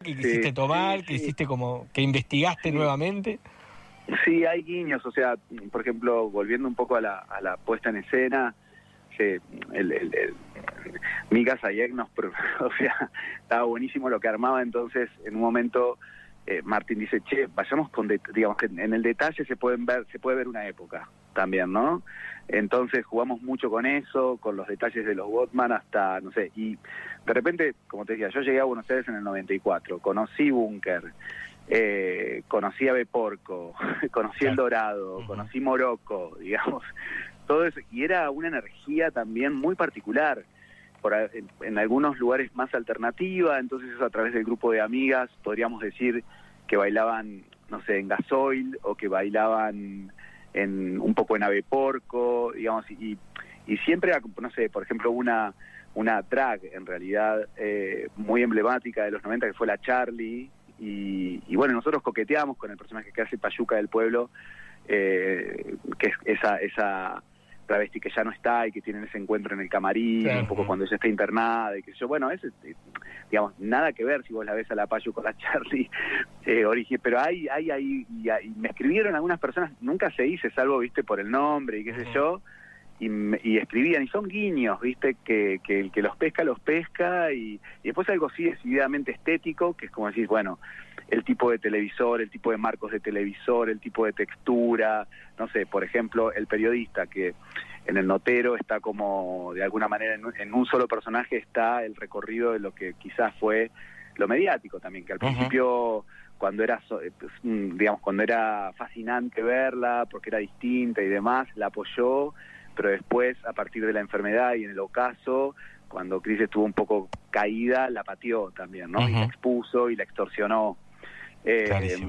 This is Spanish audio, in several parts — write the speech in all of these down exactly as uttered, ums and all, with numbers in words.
que quisiste sí, tomar, sí, que sí. hiciste como, que investigaste Sí. nuevamente. Sí, hay guiños, o sea, por ejemplo, volviendo un poco a la, a la puesta en escena, sí, el, el, el, Mika Zayek nos, o sea, estaba buenísimo lo que armaba, entonces en un momento eh, Martín dice, che, vayamos con, det digamos que en el detalle se pueden ver, se puede ver una época también, ¿no? Entonces jugamos mucho con eso, con los detalles de los Botman hasta, no sé, y de repente, como te decía, yo llegué a Buenos Aires en el noventa y cuatro, conocí Búnker, eh, conocí a Beporco, conocí El Dorado, Uh-huh. conocí Morocco, digamos, todo eso, y era una energía también muy particular, por, en, en algunos lugares más alternativa, entonces eso a través del grupo de amigas podríamos decir que bailaban, no sé, en Gasoil, o que bailaban en un poco en Aveporco, digamos, y, y siempre, no sé, por ejemplo, una una drag en realidad eh, muy emblemática de los noventa, que fue la Charlie, y, y bueno, nosotros coqueteamos con el personaje que hace Payuca del Pueblo, eh, que es esa esa travesti que ya no está y que tienen ese encuentro en el camarín, claro, un poco cuando ella está internada, y que yo, bueno, es, digamos, nada que ver si vos la ves a la Payu con la Charlie, eh, origen, pero hay, hay ahí, y, y me escribieron algunas personas, nunca se dice, salvo, viste, por el nombre y qué sé uh-huh. yo, y, y escribían, y son guiños, viste, que, que el que los pesca, los pesca, y, y después algo sí decididamente estético, que es como decir, bueno, el tipo de televisor, el tipo de marcos de televisor, el tipo de textura, no sé, por ejemplo, el periodista, que en el notero está como, de alguna manera, en un, en un solo personaje está el recorrido de lo que quizás fue lo mediático también, que al uh-huh. principio, cuando era, digamos, cuando era fascinante verla, porque era distinta y demás, la apoyó, pero después, a partir de la enfermedad y en el ocaso, cuando Cris estuvo un poco caída, la pateó también, ¿no? Uh-huh. Y la expuso y la extorsionó. Eh,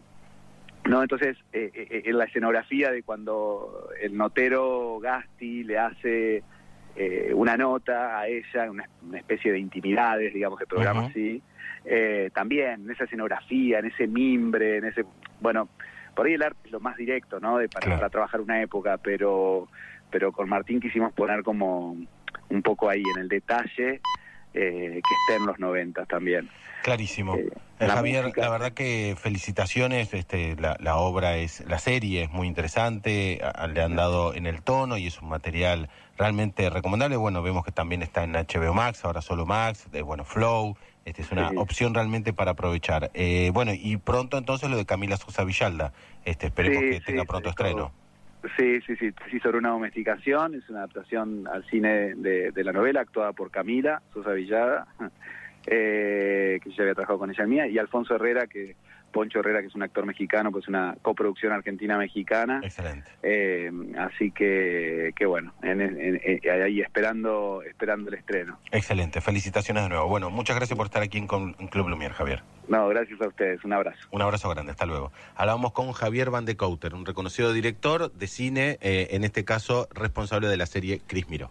no, entonces, eh, eh, en la escenografía de cuando el notero Gasti le hace eh, una nota a ella, una, una especie de intimidades, digamos, de programa uh-huh. así, eh, también en esa escenografía, en ese mimbre, en ese... Bueno, por ahí el arte es lo más directo, ¿no? De, para, claro. para trabajar una época, pero... pero con Martín quisimos poner como un poco ahí en el detalle eh, que esté en los noventas también. Clarísimo. Eh, eh, Javier, música... la verdad que felicitaciones, este, la, la obra es, la serie es muy interesante, a, le han dado en el tono y es un material realmente recomendable. Bueno, vemos que también está en H B O Max, ahora solo Max, de, bueno, Flow, este es una sí. opción realmente para aprovechar. Eh, bueno, y pronto entonces lo de Camila Sosa Villalda, este, esperemos sí, que tenga sí, pronto estreno. Todo. Sí, sí, sí, sí, sobre una domesticación, es una adaptación al cine de, de la novela, actuada por Camila Sosa Villalda, eh, que yo había trabajado con ella mía, y Alfonso Herrera, que Poncho Herrera, que es un actor mexicano, pues una coproducción argentina-mexicana. Excelente. Eh, así que, que bueno, en, en, en, ahí esperando, esperando el estreno. Excelente, felicitaciones de nuevo. Bueno, muchas gracias por estar aquí en, en Club Lumière, Javier. No, gracias a ustedes, un abrazo. Un abrazo grande, hasta luego. Hablábamos con Javier Van de Couter, un reconocido director de cine, eh, en este caso responsable de la serie Cris Miró.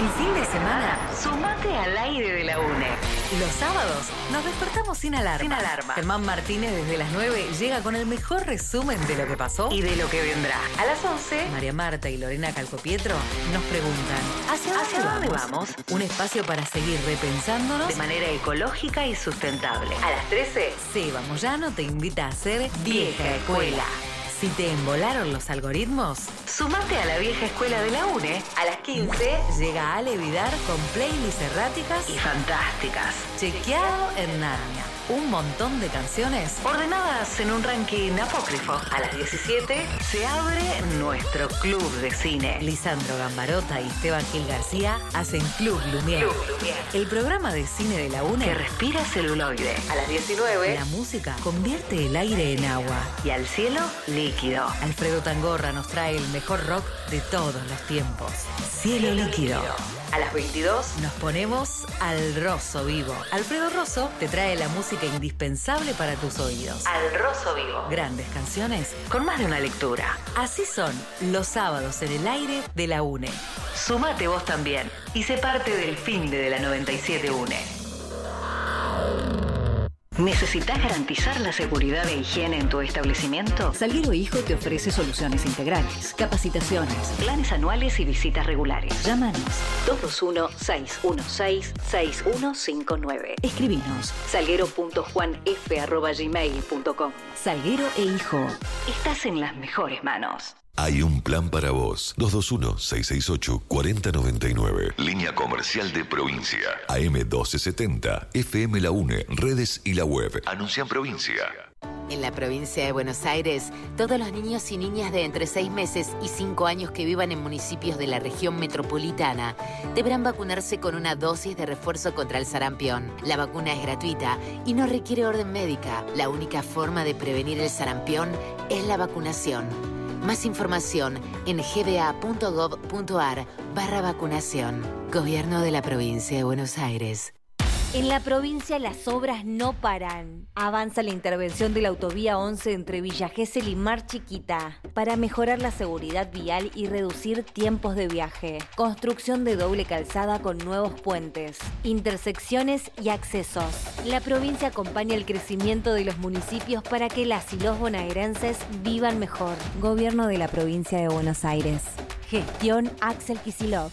El fin de semana, sumate al aire de la UNE. Los sábados nos despertamos sin alarma. Sin alarma. Germán Martínez desde las nueve llega con el mejor resumen de lo que pasó y de lo que vendrá. A las once, María Marta y Lorena Calcopietro nos preguntan ¿hacia dónde, ¿Hacia dónde vamos? vamos? Un espacio para seguir repensándonos de manera ecológica y sustentable. A las trece, Seba Moyano te invita a hacer Vieja Escuela. Si te embolaron los algoritmos, sumate a la vieja escuela de la UNE. A las quince llega Ale Vidar con playlists erráticas y fantásticas. Chequeado en Narnia. Un montón de canciones ordenadas en un ranking apócrifo. A las diecisiete se abre nuestro club de cine. Lisandro Gambarota y Esteban Gil García hacen Club Lumière. Club Lumière. El programa de cine de la UNE que respira celuloide. A las diecinueve la música convierte el aire en agua y al cielo líquido. Alfredo Tangorra nos trae el mejor rock de todos los tiempos. Cielo, cielo líquido. líquido. A las veintidós nos ponemos al Rosso Vivo. Alfredo Rosso te trae la música indispensable para tus oídos. Al Rosso Vivo. Grandes canciones con más de una lectura. Así son los sábados en el aire de la UNE. Sumate vos también y sé parte del fin de la noventa y siete UNE. ¿Necesitas garantizar la seguridad e higiene en tu establecimiento? Salguero Hijo te ofrece soluciones integrales, capacitaciones, planes anuales y visitas regulares. Llámanos dos dos uno, seis uno seis, seis uno cinco nueve. Escribinos salguero punto juan f arroba gmail punto com. Salguero e Hijo, estás en las mejores manos. Hay un plan para vos. dos dos uno, seis seis ocho, cuatro cero nueve nueve. Línea comercial de provincia. A M doce setenta. F M La UNE. Redes y la web. Anuncia en provincia. En la provincia de Buenos Aires, todos los niños y niñas de entre seis meses y cinco años que vivan en municipios de la región metropolitana deberán vacunarse con una dosis de refuerzo contra el sarampión. La vacuna es gratuita y no requiere orden médica. La única forma de prevenir el sarampión es la vacunación. Más información en gba.gov.ar barra vacunación. Gobierno de la provincia de Buenos Aires. En la provincia las obras no paran. Avanza la intervención de la autovía once entre Villa Gesell y Mar Chiquita para mejorar la seguridad vial y reducir tiempos de viaje. Construcción de doble calzada con nuevos puentes, intersecciones y accesos. La provincia acompaña el crecimiento de los municipios para que las y los bonaerenses vivan mejor. Gobierno de la provincia de Buenos Aires. Gestión Axel Kicillof.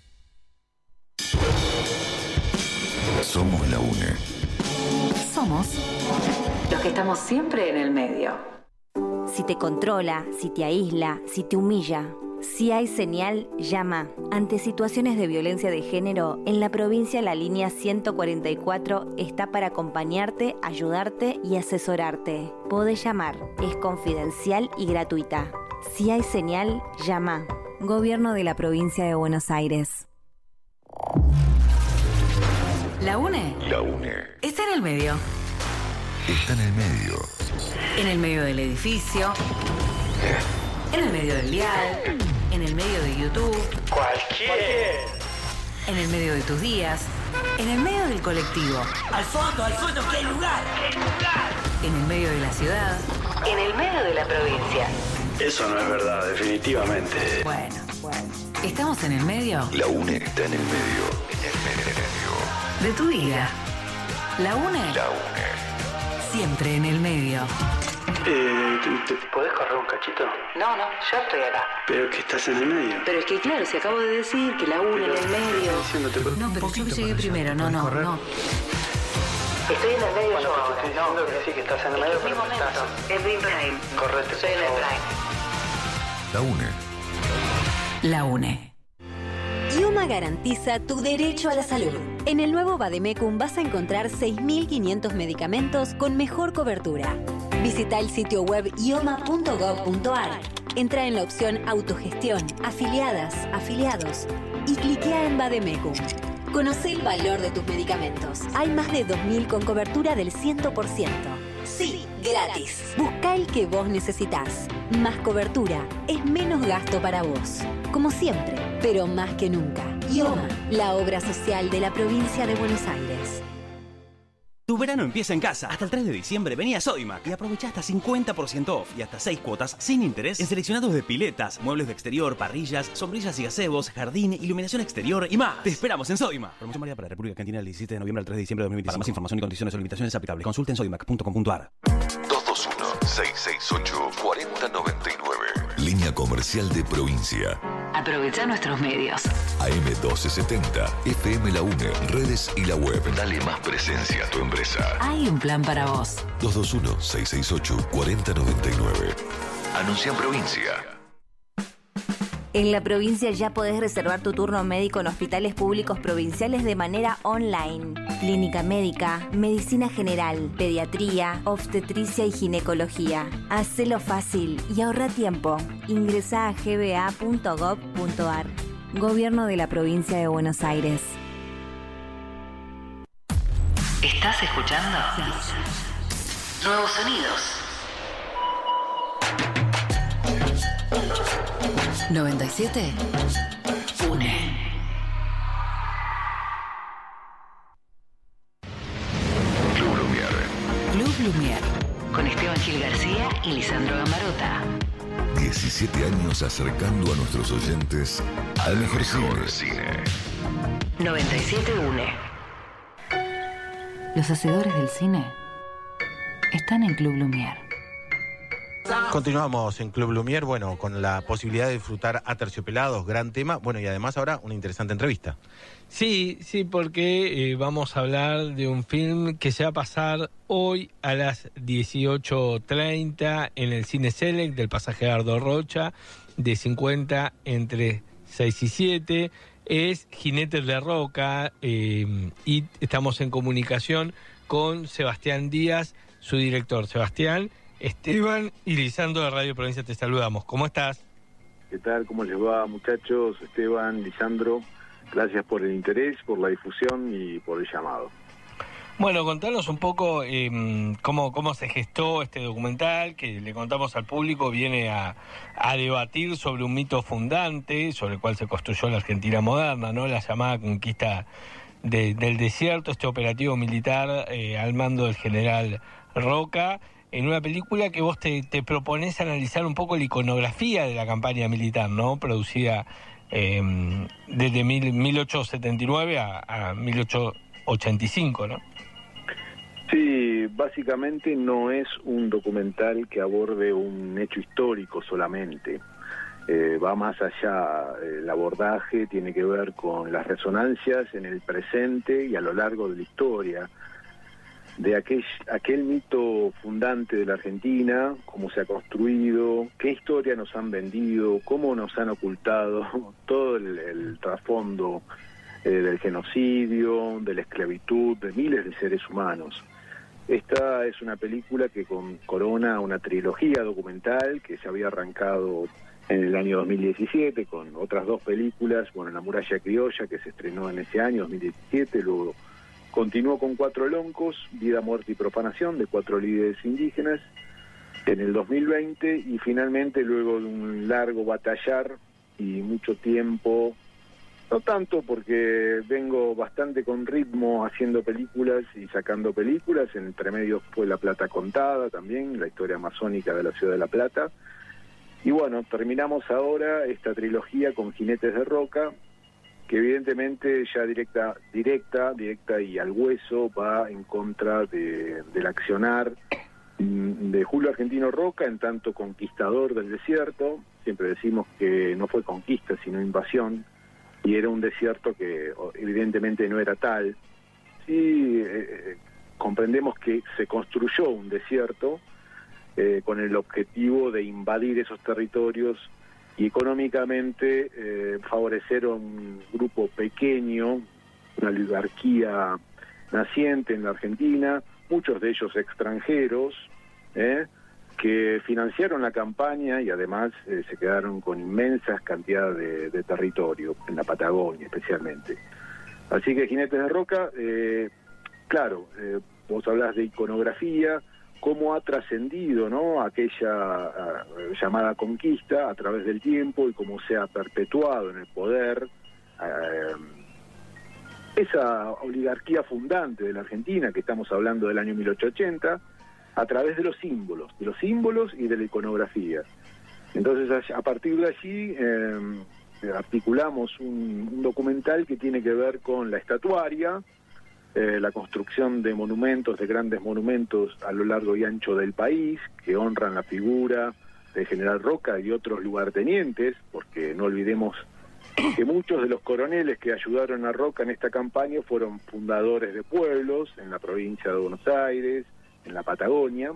Somos la UNE. Somos los que estamos siempre en el medio. Si te controla, si te aísla, si te humilla, si hay señal, llama. Ante situaciones de violencia de género, en la provincia la línea ciento cuarenta y cuatro está para acompañarte, ayudarte y asesorarte. Podés llamar, es confidencial y gratuita. Si hay señal, llama. Gobierno de la provincia de Buenos Aires. ¿La UNE? La UNE. Está en el medio. Está en el medio. En el medio del edificio. En el medio del dial. En el medio de YouTube. Cualquier. En el medio de tus días. En el medio del colectivo. Al fondo, al fondo, ¿qué lugar? ¿Qué lugar? En el medio de la ciudad. En el medio de la provincia. Eso no es verdad, definitivamente. Bueno, bueno. ¿Estamos en el medio? La UNE está en el medio. En el medio. De tu vida. La UNE. La UNE. Siempre en el medio. Eh, ¿te, te podés correr un cachito? No, no, yo estoy acá. Pero que estás en el medio. Pero es que claro, si acabo de decir que la UNE en el medio. Diciéndote, No, pero yo llegué primero, no, no, no. Estoy en el medio bueno, yo ahora. Estoy diciendo no. que sí que estás en el medio, pero no estás. Es mi prime. Correte, Soy en el prime. La UNE. La UNE. IOMA garantiza tu derecho a la salud. En el nuevo Vademecum vas a encontrar seis mil quinientos medicamentos con mejor cobertura. Visita el sitio web ioma punto gov punto ar. Entra en la opción Autogestión, Afiliadas, Afiliados y cliquea en Vademecum. Conoce el valor de tus medicamentos. Hay más de dos mil con cobertura del cien por ciento. Sí, gratis. Busca el que vos necesitas. Más cobertura es menos gasto para vos. Como siempre, pero más que nunca. IOMA, la obra social de la provincia de Buenos Aires. Tu verano empieza en casa. Hasta el tres de diciembre vení a Sodimac y aprovecha hasta cincuenta por ciento off y hasta seis cuotas sin interés en seleccionados de piletas, muebles de exterior, parrillas, sombrillas y gazebos, jardín, iluminación exterior y más. Te esperamos en Sodimac. Promoción válida para la República Argentina del diecisiete de noviembre al tres de diciembre de dos mil veinticinco. Para más información y condiciones o limitaciones aplicables, consulte en sodimac punto com punto a r. dos dos uno, seis seis ocho, cuatro cero nueve nueve. Línea comercial de provincia. Aprovecha nuestros medios. A M doce setenta, F M La UNE, redes y la web. Dale más presencia a tu empresa. Hay un plan para vos. dos dos uno, seis seis ocho, cuatro cero nueve nueve. Anuncia en provincia. En la provincia ya podés reservar tu turno médico en hospitales públicos provinciales de manera online. Clínica médica, medicina general, pediatría, obstetricia y ginecología. Hacelo fácil y ahorra tiempo. Ingresá a g b a punto gov punto a r. Gobierno de la Provincia de Buenos Aires. ¿Estás escuchando? Nuevos sonidos. noventa y siete UNE. Club Lumière. Club Lumière. Con Esteban Gil García y Lisandro Gamarota. diecisiete años acercando a nuestros oyentes al mejor, mejor cine. cine. noventa y siete UNE. Los hacedores del cine están en Club Lumière. Continuamos en Club Lumière, bueno, con la posibilidad de disfrutar Aterciopelados, gran tema, bueno, y además ahora una interesante entrevista. Sí, sí, porque eh, vamos a hablar de un film que se va a pasar hoy a las dieciocho treinta en el Cine Select del Pasaje Gardo Rocha, de cincuenta entre seis y siete, es Jinetes de Roca, eh, y estamos en comunicación con Sebastián Díaz, su director. Sebastián, Esteban y Lisandro de Radio Provincia te saludamos. ¿Cómo estás? ¿Qué tal? ¿Cómo les va, muchachos? Esteban, Lisandro, gracias por el interés, por la difusión y por el llamado. Bueno, contanos un poco eh, cómo, cómo se gestó este documental que le contamos al público. Viene a, a debatir sobre un mito fundante sobre el cual se construyó la Argentina moderna, ¿no? La llamada conquista de, del desierto, este operativo militar eh, al mando del general Roca, en una película que vos te, te proponés analizar un poco la iconografía de la campaña militar, ¿no? Producida eh, desde mil, mil ochocientos setenta y nueve a, a mil ochocientos ochenta y cinco, ¿no? Sí, básicamente no es un documental que aborde un hecho histórico solamente. Eh, va más allá. El abordaje tiene que ver con las resonancias en el presente y a lo largo de la historia de aquel, aquel mito fundante de la Argentina, cómo se ha construido, qué historia nos han vendido, cómo nos han ocultado todo el, el trasfondo eh, del genocidio, de la esclavitud, de miles de seres humanos. Esta es una película que con, corona una trilogía documental que se había arrancado en el año dos mil diecisiete con otras dos películas, bueno, La Muralla Criolla, que se estrenó en ese año, dos mil diecisiete, luego continuó con Cuatro Loncos, Vida, Muerte y Profanación, de cuatro líderes indígenas, en el dos mil veinte, y finalmente, luego de un largo batallar y mucho tiempo, no tanto porque vengo bastante con ritmo haciendo películas y sacando películas, entre medio fue La Plata Contada también, la historia amazónica de la ciudad de La Plata, y bueno, terminamos ahora esta trilogía con Jinetes de Roca, que evidentemente ya directa, directa, directa y al hueso va en contra de, del accionar de Julio Argentino Roca, en tanto conquistador del desierto. Siempre decimos que no fue conquista, sino invasión, y era un desierto que evidentemente no era tal. Sí, eh, comprendemos que se construyó un desierto eh, con el objetivo de invadir esos territorios y económicamente eh, favorecer a un grupo pequeño, una oligarquía naciente en la Argentina, muchos de ellos extranjeros, eh, que financiaron la campaña y además eh, se quedaron con inmensas cantidades de, de territorio, en la Patagonia especialmente. Así que Jinetes de Roca, eh, claro, eh, vos hablás de iconografía, cómo ha trascendido, ¿no?, aquella uh, llamada conquista a través del tiempo y cómo se ha perpetuado en el poder uh, esa oligarquía fundante de la Argentina, que estamos hablando del año mil ochocientos ochenta, a través de los símbolos, de los símbolos y de la iconografía. Entonces, a partir de allí, eh, articulamos un, un documental que tiene que ver con la estatuaria, eh, la construcción de monumentos, de grandes monumentos a lo largo y ancho del país, que honran la figura de General Roca y otros lugartenientes, porque no olvidemos que muchos de los coroneles que ayudaron a Roca en esta campaña fueron fundadores de pueblos en la provincia de Buenos Aires, en la Patagonia.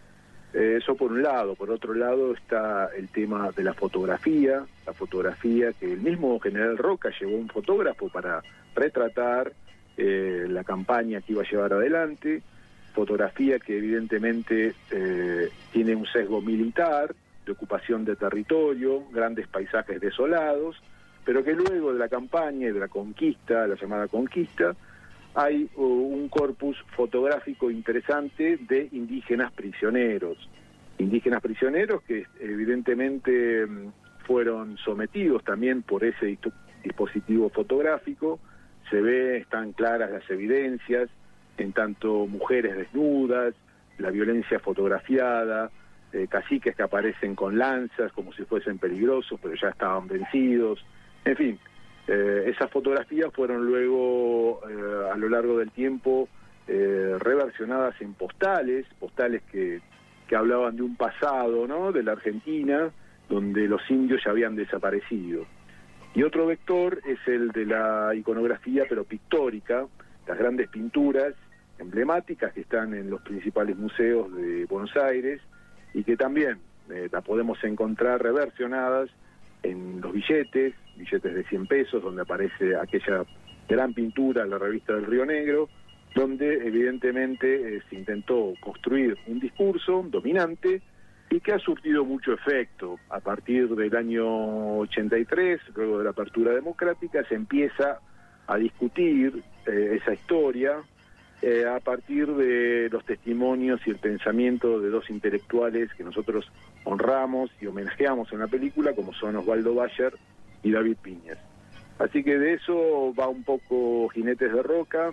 Eh, eso por un lado. Por otro lado está el tema de la fotografía, la fotografía que el mismo General Roca llevó un fotógrafo para retratar eh, la campaña que iba a llevar adelante, fotografía que evidentemente eh, tiene un sesgo militar, de ocupación de territorio, grandes paisajes desolados, pero que luego de la campaña y de la conquista, la llamada conquista, hay uh, un corpus fotográfico interesante de indígenas prisioneros. Indígenas prisioneros que evidentemente fueron sometidos también por ese dispositivo fotográfico. Se ve, están claras las evidencias, en tanto mujeres desnudas, la violencia fotografiada, eh, caciques que aparecen con lanzas como si fuesen peligrosos, pero ya estaban vencidos. En fin, eh, esas fotografías fueron luego, eh, a lo largo del tiempo, eh, reversionadas en postales, postales que, que hablaban de un pasado, ¿no?, de la Argentina, donde los indios ya habían desaparecido. Y otro vector es el de la iconografía, pero pictórica, las grandes pinturas emblemáticas que están en los principales museos de Buenos Aires y que también eh, las podemos encontrar reversionadas en los billetes, billetes de cien pesos, donde aparece aquella gran pintura, la revista del Río Negro, donde evidentemente eh, se intentó construir un discurso dominante y que ha surtido mucho efecto. A partir del año ochenta y tres, luego de la apertura democrática, se empieza a discutir eh, esa historia eh, a partir de los testimonios y el pensamiento de dos intelectuales que nosotros honramos y homenajeamos en la película, como son Osvaldo Bayer y David Piñas. Así que de eso va un poco Jinetes de Roca,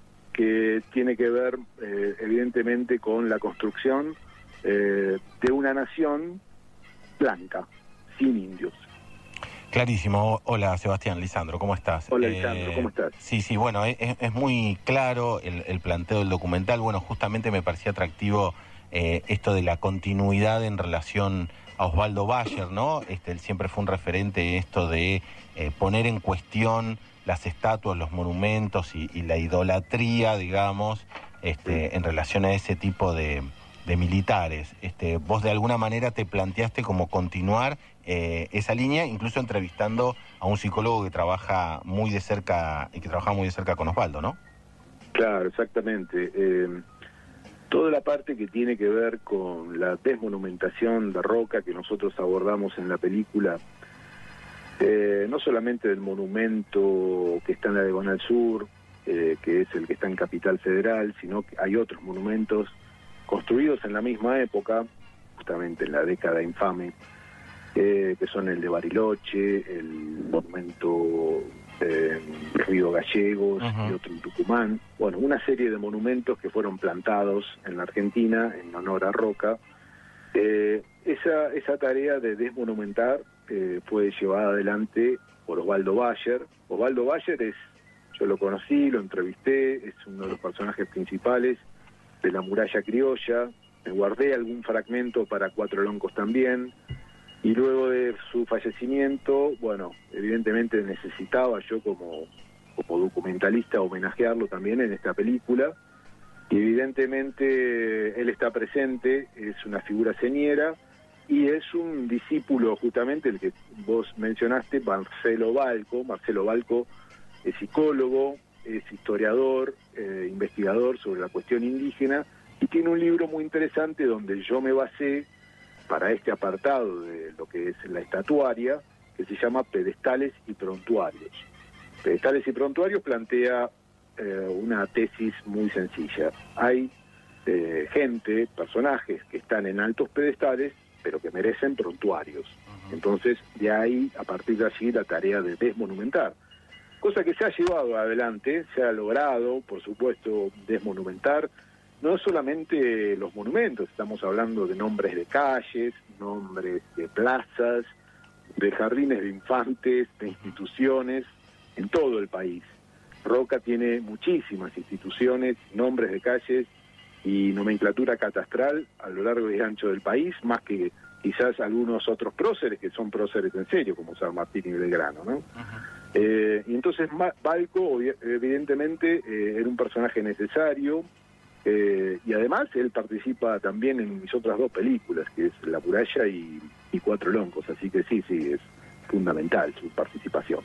que tiene que ver eh, evidentemente con la construcción eh, de una nación blanca, sin indios. Clarísimo. Hola, Sebastián. Lisandro, ¿cómo estás? Hola, Lisandro, ¿cómo estás? Eh, sí, sí, bueno, es, es muy claro el, el planteo del documental. Bueno, justamente me parecía atractivo eh, esto de la continuidad en relación a Osvaldo Bayer, ¿no? Este, él siempre fue un referente esto de eh, poner en cuestión las estatuas, los monumentos y, y la idolatría, digamos, este, en relación a ese tipo de, de militares. Este, vos de alguna manera te planteaste como continuar eh, esa línea, incluso entrevistando a un psicólogo que trabaja muy de cerca y que trabaja muy de cerca con Osvaldo, ¿no? Claro, exactamente. Eh, toda la parte que tiene que ver con la desmonumentación de Roca que nosotros abordamos en la película, eh, no solamente del monumento que está en la Diagonal Sur, eh, que es el que está en Capital Federal, sino que hay otros monumentos construidos en la misma época, justamente en la década infame, eh, que son el de Bariloche, el monumento eh, Río Gallegos, uh-huh, y otro en Tucumán. Bueno, una serie de monumentos que fueron plantados en la Argentina en honor a Roca. Eh, esa, esa tarea de desmonumentar eh, fue llevada adelante por Osvaldo Bayer. Osvaldo Bayer es, yo lo conocí, lo entrevisté, es uno de los personajes principales de la muralla criolla. Me guardé algún fragmento para Cuatro Loncos también, y luego de su fallecimiento, bueno, evidentemente necesitaba yo como, como documentalista homenajearlo también en esta película, y evidentemente él está presente, es una figura señera, y es un discípulo justamente, el que vos mencionaste, Marcelo Balco. Marcelo Balco es psicólogo, es historiador, eh, investigador sobre la cuestión indígena, y tiene un libro muy interesante donde yo me basé para este apartado de lo que es la estatuaria, que se llama Pedestales y Prontuarios. Pedestales y Prontuarios plantea eh, una tesis muy sencilla. Hay eh, gente, personajes que están en altos pedestales, pero que merecen prontuarios. Entonces, de ahí, a partir de allí, la tarea de desmonumentar. cosa que se ha llevado adelante, se ha logrado, por supuesto, desmonumentar no solamente los monumentos, estamos hablando de nombres de calles, nombres de plazas, de jardines de infantes, de instituciones en todo el país. Roca tiene muchísimas instituciones, nombres de calles y nomenclatura catastral a lo largo y ancho del país, más que quizás algunos otros próceres que son próceres en serio, como San Martín y Belgrano, ¿no? Eh, y entonces Balco, evidentemente, eh, era un personaje necesario, eh, y además él participa también en mis otras dos películas, que es La Muralla y, y Cuatro Loncos, así que sí, sí, es fundamental su participación.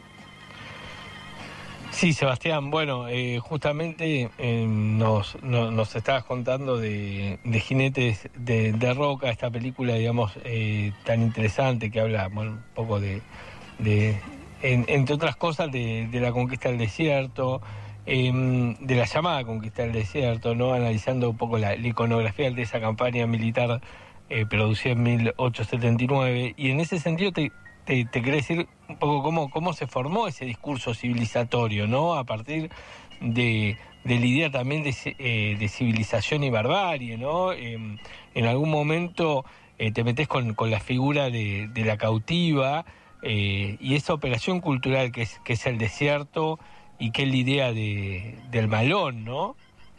Sí, Sebastián, bueno, eh, justamente eh, nos, no, nos estabas contando de, de Jinetes de, de Roca, esta película, digamos, eh, tan interesante que habla, bueno, un poco de, de en, entre otras cosas, de, de la conquista del desierto, eh, de la llamada conquista del desierto, ¿no? Analizando un poco la, la iconografía de esa campaña militar eh, producida en mil ochocientos setenta y nueve, y en ese sentido te... Te, te quería decir un poco cómo, cómo se formó ese discurso civilizatorio, ¿no? A partir de, de la idea también de, eh, de civilización y barbarie, ¿no? Eh, en algún momento eh, te metés con, con la figura de, de la cautiva eh, y esa operación cultural que es, que es el desierto y que es la idea de, del malón, ¿no?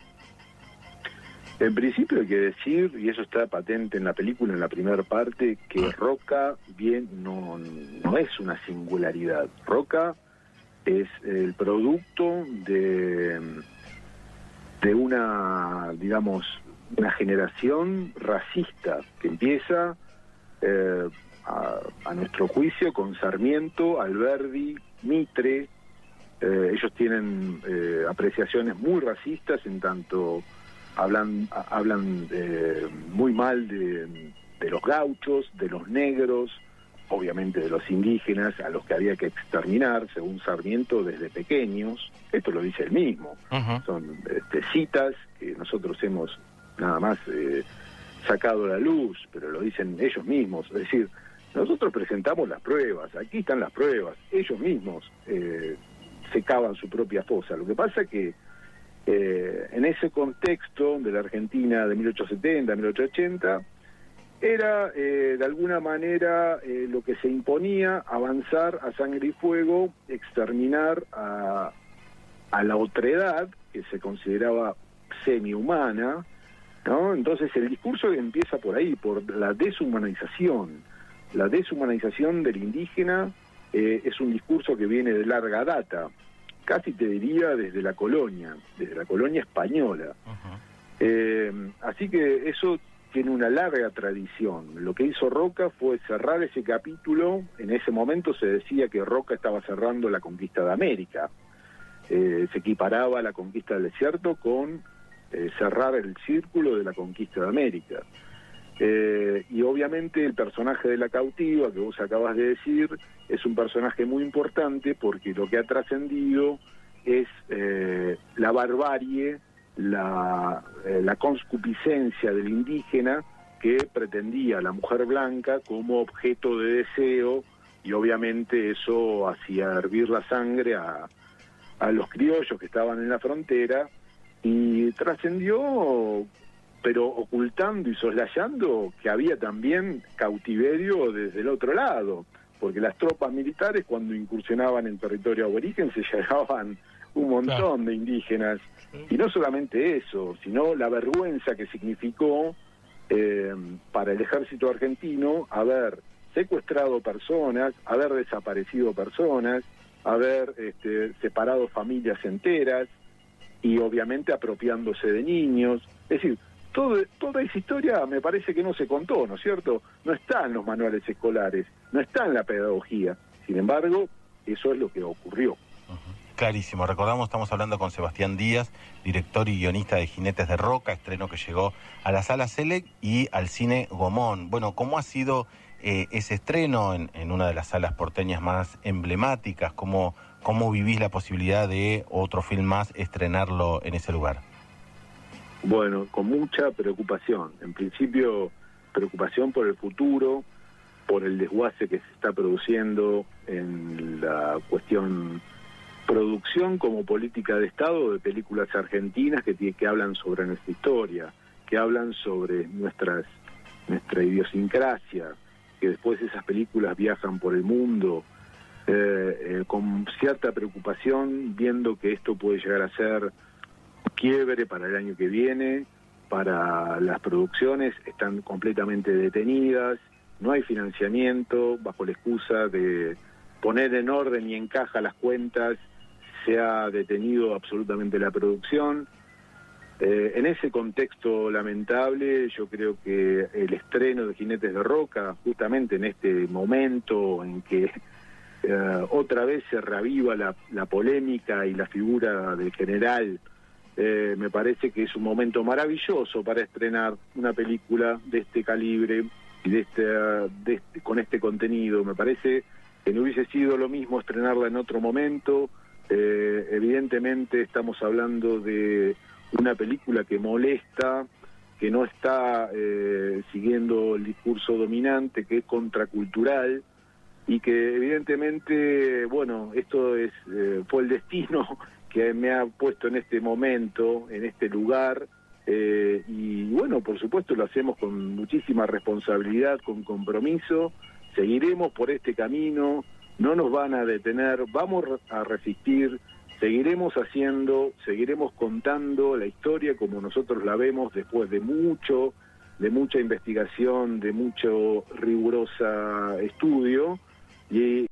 En principio hay que decir, y eso está patente en la película, en la primera parte, que Roca bien no, no es una singularidad. Roca es el producto de, de una, digamos, una generación racista que empieza, eh, a, a nuestro juicio, con Sarmiento, Alberdi, Mitre. Eh, ellos tienen eh, apreciaciones muy racistas, en tanto hablan hablan eh, muy mal de, de los gauchos, de los negros, obviamente de los indígenas, a los que había que exterminar, según Sarmiento, desde pequeños. Esto lo dice él mismo. Uh-huh. Son este, citas que nosotros hemos nada más eh, sacado a la luz, pero lo dicen ellos mismos. Es decir, nosotros presentamos las pruebas, aquí están las pruebas, ellos mismos eh, se cavan su propia fosa. Lo que pasa es que Eh, en ese contexto de la Argentina de mil ochocientos setenta, mil ochocientos ochenta, era eh, de alguna manera eh, lo que se imponía, avanzar a sangre y fuego, exterminar a, a la otredad, que se consideraba semi-humana, ¿no? Entonces el discurso empieza por ahí, por la deshumanización. La deshumanización del indígena eh, es un discurso que viene de larga data, casi te diría desde la colonia, desde la colonia española. Uh-huh. Eh, así que eso tiene una larga tradición. Lo que hizo Roca fue cerrar ese capítulo. En ese momento se decía que Roca estaba cerrando la conquista de América. Eh, se equiparaba la conquista del desierto con eh, cerrar el círculo de la conquista de América. Eh, y obviamente el personaje de la cautiva, que vos acabas de decir, es un personaje muy importante porque lo que ha trascendido es eh, la barbarie, la, eh, la conscupiscencia del indígena que pretendía a la mujer blanca como objeto de deseo, y obviamente eso hacía hervir la sangre a, a los criollos que estaban en la frontera, y trascendió, pero ocultando y soslayando que había también cautiverio desde el otro lado, porque las tropas militares, cuando incursionaban en territorio aborigen, se llevaban un montón claro. de indígenas, y no solamente eso, sino la vergüenza que significó eh, para el ejército argentino haber secuestrado personas, haber desaparecido personas, haber este, separado familias enteras, y obviamente apropiándose de niños. Es decir, Todo, toda esa historia me parece que no se contó, ¿no es cierto? No está en los manuales escolares, no está en la pedagogía. Sin embargo, eso es lo que ocurrió. Uh-huh. Clarísimo. Recordamos, estamos hablando con Sebastián Díaz, director y guionista de Jinetes de Roca, estreno que llegó a la Sala Selec y al Cine Gomón. Bueno, ¿cómo ha sido eh, ese estreno en, en una de las salas porteñas más emblemáticas? ¿Cómo, cómo vivís la posibilidad de otro film más estrenarlo en ese lugar? Bueno, con mucha preocupación. En principio, preocupación por el futuro, por el desguace que se está produciendo en la cuestión producción como política de Estado de películas argentinas que, que hablan sobre nuestra historia, que hablan sobre nuestras nuestra idiosincrasia, que después esas películas viajan por el mundo eh, eh, con cierta preocupación, viendo que esto puede llegar a ser quiebre para el año que viene, para las producciones están completamente detenidas, no hay financiamiento, bajo la excusa de poner en orden y en caja las cuentas, se ha detenido absolutamente la producción. Eh, en ese contexto lamentable, yo creo que el estreno de Jinetes de Roca, justamente en este momento en que eh, otra vez se reaviva la, la polémica y la figura del general, eh, me parece que es un momento maravilloso para estrenar una película de este calibre y de este, de este, con este contenido. Me parece que no hubiese sido lo mismo estrenarla en otro momento. Eh, evidentemente estamos hablando de una película que molesta, que no está eh, siguiendo el discurso dominante, que es contracultural, y que evidentemente, bueno, esto es eh, fue el destino que me ha puesto en este momento, en este lugar, eh, y bueno, por supuesto lo hacemos con muchísima responsabilidad, con compromiso, seguiremos por este camino, no nos van a detener, vamos a resistir, seguiremos haciendo, seguiremos contando la historia como nosotros la vemos después de mucho, de mucha investigación, de mucho rigurosa estudio, y,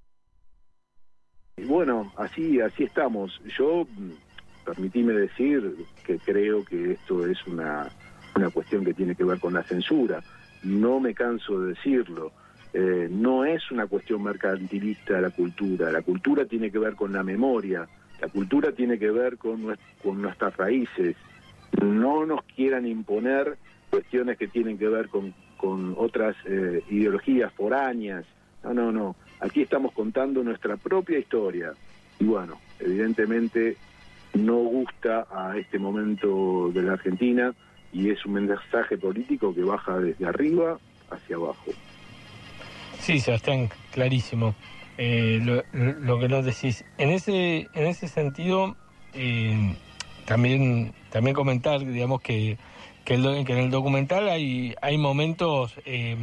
y bueno, así, así estamos. Yo, permitime decir que creo que esto es una, una cuestión que tiene que ver con la censura, no me canso de decirlo. Eh, no es una cuestión mercantilista de la cultura, la cultura tiene que ver con la memoria, la cultura tiene que ver con, nuest- con nuestras raíces. No nos quieran imponer cuestiones que tienen que ver con, con otras eh, ideologías foráneas. No, no, no. Aquí estamos contando nuestra propia historia. Y bueno, evidentemente no gusta a este momento de la Argentina y es un mensaje político que baja desde arriba hacia abajo. Sí, Sebastián, clarísimo. Eh, lo, lo que nos decís. En ese, en ese sentido, eh, también, también comentar, digamos, que, que, el, que en el documental hay, hay momentos eh,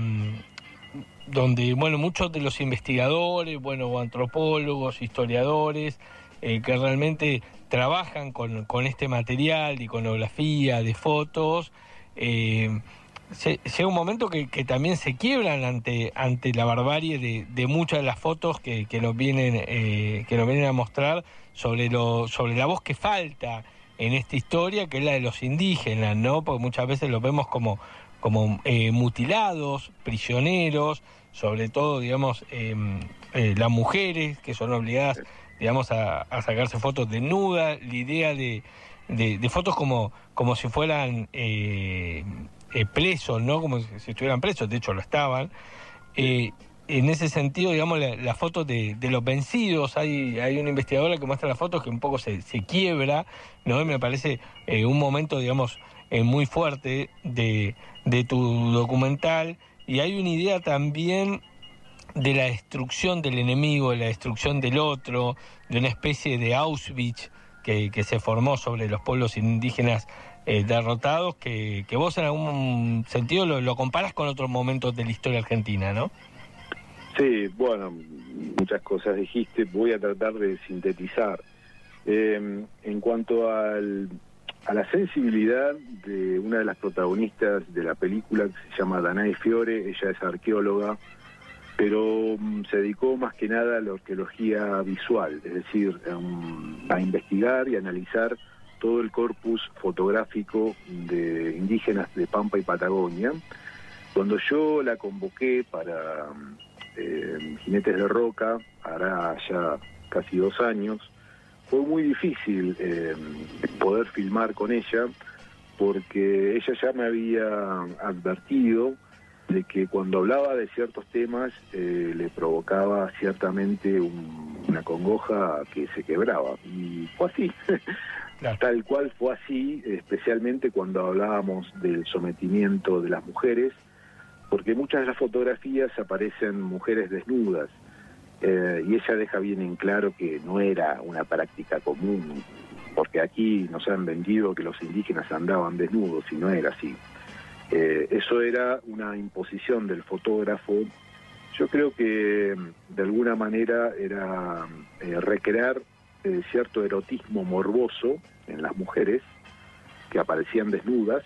donde, bueno, muchos de los investigadores, bueno, antropólogos, historiadores, eh, que realmente trabajan con, con este material de iconografía, de fotos, eh, Se, llega un momento que, que también se quiebran ante ante la barbarie de, de muchas de las fotos que, que nos vienen eh, que nos vienen a mostrar sobre lo sobre la voz que falta en esta historia, que es la de los indígenas, ¿no? Porque muchas veces los vemos como como eh, mutilados, prisioneros, sobre todo, digamos, eh, eh, las mujeres que son obligadas, digamos, a, a sacarse fotos desnudas, la idea de, de, de fotos como como si fueran eh, Eh, presos, ¿no? Como si estuvieran presos, de hecho lo estaban. Eh, en ese sentido, digamos, la, la foto de, de los vencidos, hay hay una investigadora que muestra las fotos que un poco se, se quiebra, ¿no? Y me parece eh, un momento, digamos, eh, muy fuerte de, de tu documental. Y hay una idea también de la destrucción del enemigo, de la destrucción del otro, de una especie de Auschwitz que, que se formó sobre los pueblos indígenas Eh, derrotados, que, que vos en algún sentido lo, lo comparás con otros momentos de la historia argentina, ¿no? Sí, bueno, muchas cosas dijiste, voy a tratar de sintetizar. Eh, en cuanto al, a la sensibilidad de una de las protagonistas de la película, que se llama Danae Fiore, ella es arqueóloga, pero um, se dedicó más que nada a la arqueología visual, es decir, um, a investigar y analizar todo el corpus fotográfico de indígenas de Pampa y Patagonia. Cuando yo la convoqué para eh, Jinetes de Roca, hará ya casi dos años, fue muy difícil eh, poder filmar con ella, porque ella ya me había advertido de que cuando hablaba de ciertos temas eh, le provocaba ciertamente un, una congoja que se quebraba, y fue así. Claro. Tal cual fue así, especialmente cuando hablábamos del sometimiento de las mujeres, porque muchas de las fotografías aparecen mujeres desnudas. eh, y ella deja bien en claro que no era una práctica común, porque aquí nos han vendido que los indígenas andaban desnudos y no era así. Eh, eso era una imposición del fotógrafo. Yo creo que de alguna manera era eh, recrear eh, cierto erotismo morboso en las mujeres que aparecían desnudas,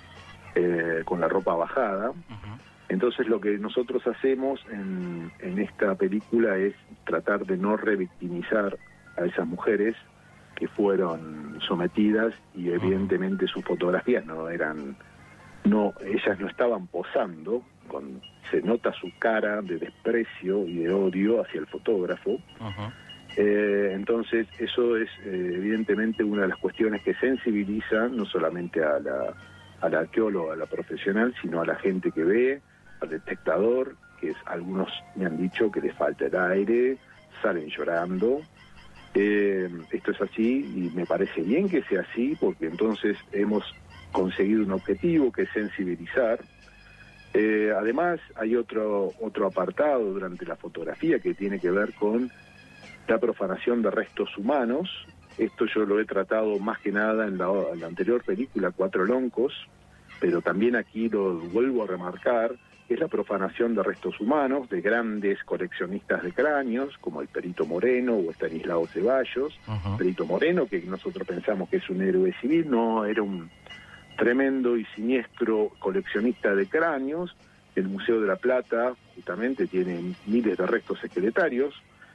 eh, con la ropa bajada. Uh-huh. Entonces lo que nosotros hacemos en, en esta película es tratar de no revictimizar a esas mujeres que fueron sometidas, y evidentemente sus fotografías no eran, no, ellas no estaban posando, con, se nota su cara de desprecio y de odio hacia el fotógrafo. Uh-huh. Eh, entonces eso es eh, evidentemente una de las cuestiones que sensibilizan no solamente a la, al arqueólogo, a la profesional, sino a la gente que ve, al espectador, que es, algunos me han dicho que les falta el aire, salen llorando. Eh, esto es así y me parece bien que sea así, porque entonces hemos conseguido un objetivo, que es sensibilizar. Eh, además hay otro, otro apartado durante la fotografía que tiene que ver con la profanación de restos humanos. Esto yo lo he tratado más que nada en la, en la anterior película, Cuatro Loncos, pero también aquí lo vuelvo a remarcar, es la profanación de restos humanos de grandes coleccionistas de cráneos, como el Perito Moreno o Estanislao Ceballos. Uh-huh. Perito Moreno, que nosotros pensamos que es un héroe civil, no, era un tremendo y siniestro coleccionista de cráneos. El Museo de la Plata justamente tiene miles de restos esqueletarios.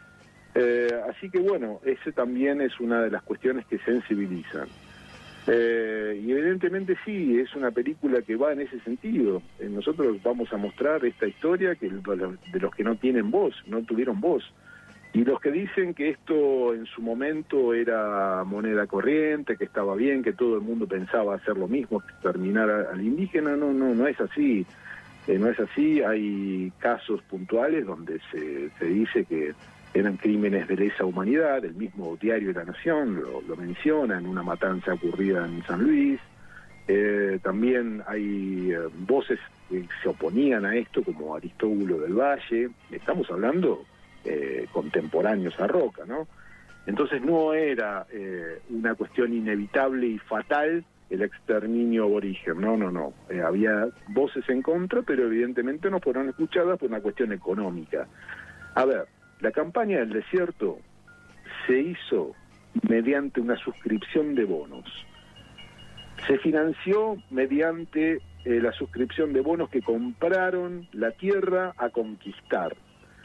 Eh, así que bueno, ese también es una de las cuestiones que sensibilizan. Eh, y evidentemente sí, es una película que va en ese sentido. Eh, nosotros vamos a mostrar esta historia que de los que no tienen voz, no tuvieron voz. Y los que dicen que esto en su momento era moneda corriente, que estaba bien, que todo el mundo pensaba hacer lo mismo, exterminar al indígena, no, no, no es así. Eh, no es así. Hay casos puntuales donde se, se dice que eran crímenes de lesa humanidad. El mismo Diario de la Nación lo, lo menciona en una matanza ocurrida en San Luis. Eh, también hay eh, voces que se oponían a esto, como Aristóbulo del Valle. Estamos hablando eh, contemporáneos a Roca, ¿no? Entonces no era eh, una cuestión inevitable y fatal el exterminio aborigen, no, no, no. Eh, había voces en contra, pero evidentemente no fueron escuchadas por una cuestión económica. A ver, la campaña del desierto se hizo mediante una suscripción de bonos. Se financió mediante eh, la suscripción de bonos que compraron la tierra a conquistar.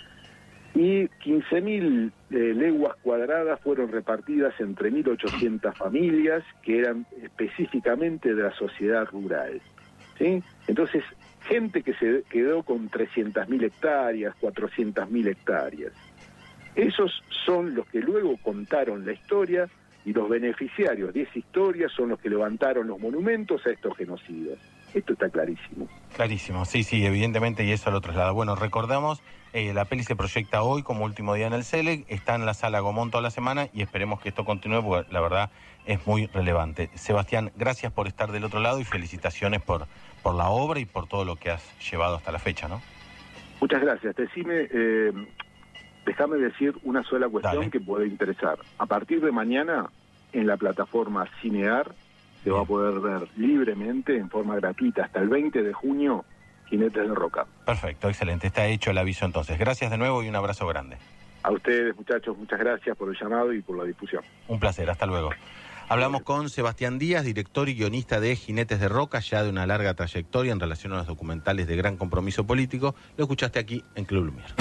Y quince mil eh, leguas cuadradas fueron repartidas entre mil ochocientas familias que eran específicamente de la sociedad rural, ¿sí? Entonces, gente que se quedó con trescientas mil hectáreas, cuatrocientas mil hectáreas. Esos son los que luego contaron la historia, y los beneficiarios de esa historia son los que levantaron los monumentos a estos genocidas. Esto está clarísimo. Clarísimo, sí, sí, evidentemente, y eso lo traslada. Bueno, recordamos, eh, la peli se proyecta hoy como último día en el Selec, está en la Sala Gomón toda la semana y esperemos que esto continúe porque la verdad es muy relevante. Sebastián, gracias por estar del otro lado y felicitaciones por, por la obra y por todo lo que has llevado hasta la fecha, ¿no? Muchas gracias. Decime, eh, déjame decir una sola cuestión. Dale. Que puede interesar. A partir de mañana, en la plataforma Cinear, se va a poder ver libremente, en forma gratuita, hasta el veinte de junio, Jinetes de Roca. Perfecto, excelente. Está hecho el aviso entonces. Gracias de nuevo y un abrazo grande. A ustedes, muchachos, muchas gracias por el llamado y por la difusión. Un placer, hasta luego. Hablamos con Sebastián Díaz, director y guionista de Jinetes de Roca, ya de una larga trayectoria en relación a los documentales de gran compromiso político. Lo escuchaste aquí en Club Lumière.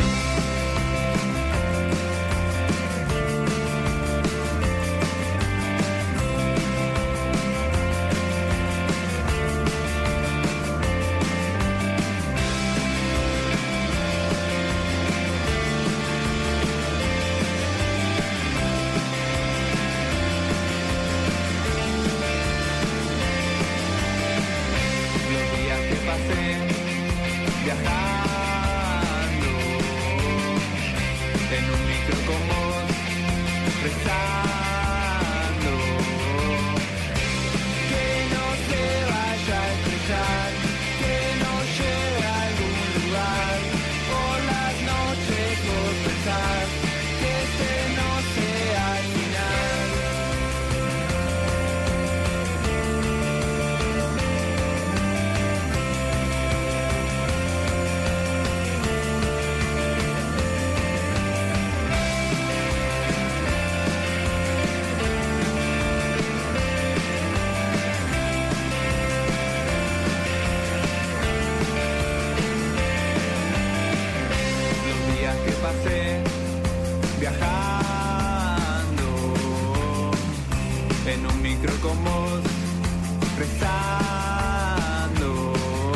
Viajando un micro con vos, rezando.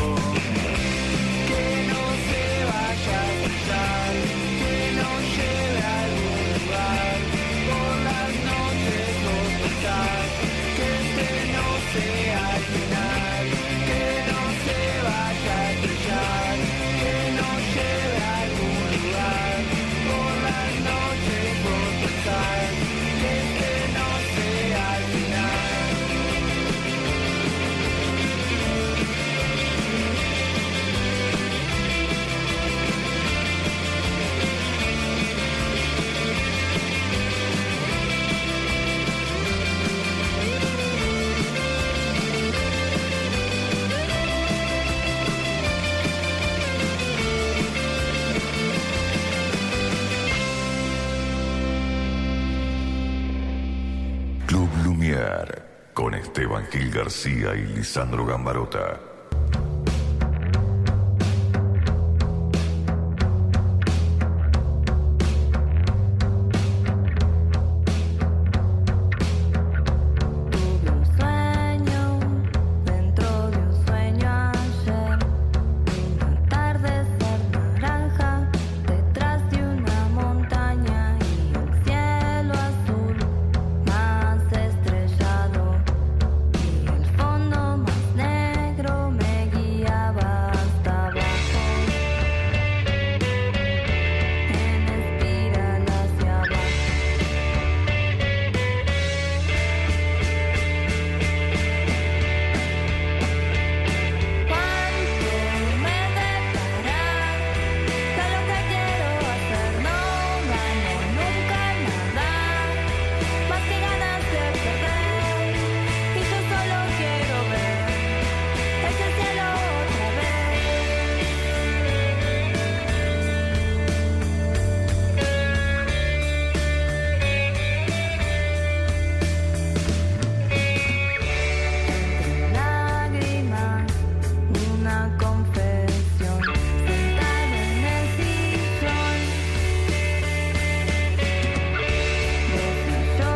Que no se vaya a escuchar, que nos lleve a algún lugar. Por las noches vos pensás que este no sea el final, que no se vaya a estrellar, que nos lleve a algún lugar. Por las noches vos pensás que este no sea el final. Club Lumière, con Esteban Gil García y Lisandro Gambarota. Tuve un sueño, dentro de un sueño ayer, un atardecer naranja, detrás de una montaña y el cielo azul más estrellado, y el fondo más negro me guiaba hasta abajo, en espiral hacia abajo. Cuánto me depara, sé lo que quiero hacer, no gano nunca nada, más que ganas de perder, y yo solo quiero ver ese cielo otra vez. Entre lágrimas, una confesión, sentada en el sillón, vos y yo,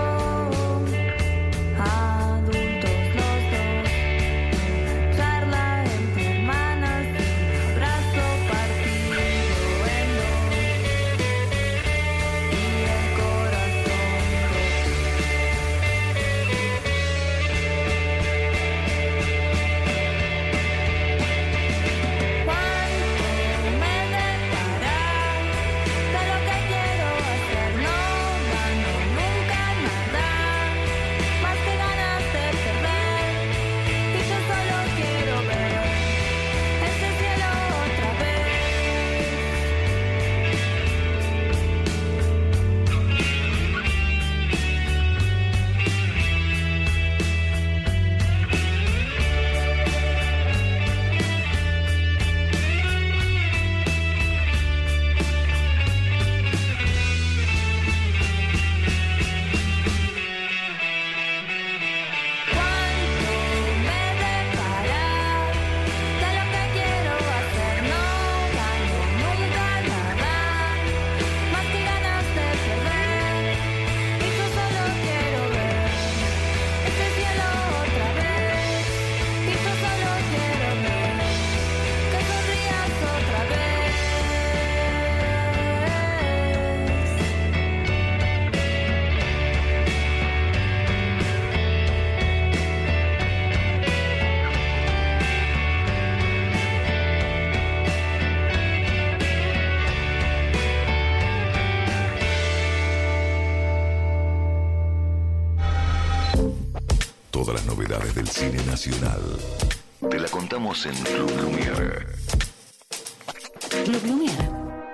adultos los dos, una charla entre hermanas, un abrazo partido en dos, y el corazón Cuánto me depara, sé lo que quiero hacer, no gano nunca nada, más que ganas de perder, y yo solo quiero ver ese cielo otra vez. Cuánto me depara, sé lo que quiero hacer, no gano nunca nada, más que ganas de perder, y yo solo quiero ver ese cielo otra vez, y yo solo quiero ver que sonrías otra vez. Todas las novedades del cine nacional te la contamos en Club Lumière. Club Lumière.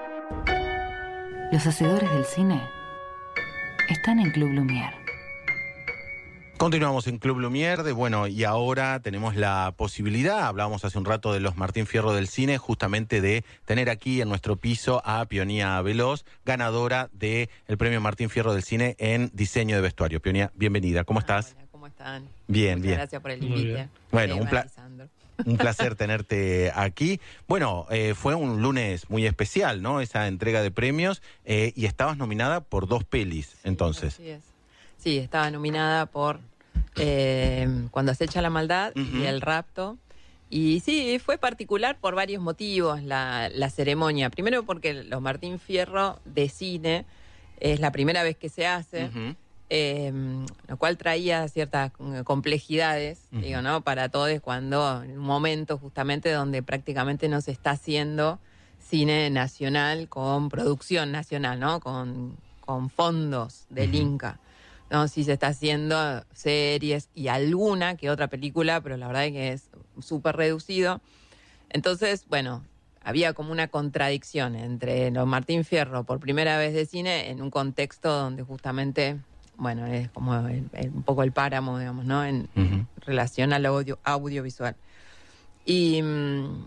Los hacedores del cine están en Club Lumière. Continuamos en Club Lumière, de, bueno, y ahora tenemos la posibilidad, hablábamos hace un rato de los Martín Fierro del cine, justamente de tener aquí en nuestro piso a Pionía Veloz, ganadora del premio Martín Fierro del cine en diseño de vestuario. Pionía, bienvenida, ¿cómo estás? Hola, ¿cómo están? Bien, Muchas bien. Gracias por el invite. Bueno, Esteban, un, pla Lisandro. un placer tenerte aquí. Bueno, eh, fue un lunes muy especial, ¿no? Esa entrega de premios, eh, y estabas nominada por dos pelis, entonces. Así es. Sí, estaba nominada por eh, Cuando acecha la maldad Ujú. y El rapto. Y sí, fue particular por varios motivos la, la ceremonia. Primero porque los Martín Fierro de cine es la primera vez que se hace, Ujú. eh, lo cual traía ciertas eh, complejidades, Ujú. digo, ¿no? Para todos, cuando en un momento justamente donde prácticamente no se está haciendo cine nacional con producción nacional, ¿no? Con, con fondos del Ujú. Inca. No, sí se está haciendo series y alguna que otra película, pero la verdad es que es súper reducido. Entonces, bueno, había como una contradicción entre los Martín Fierro por primera vez de cine en un contexto donde justamente, bueno, es como el- el- un poco el páramo, digamos, ¿no? En, Ujú. relación al audio, audiovisual. Y, mm,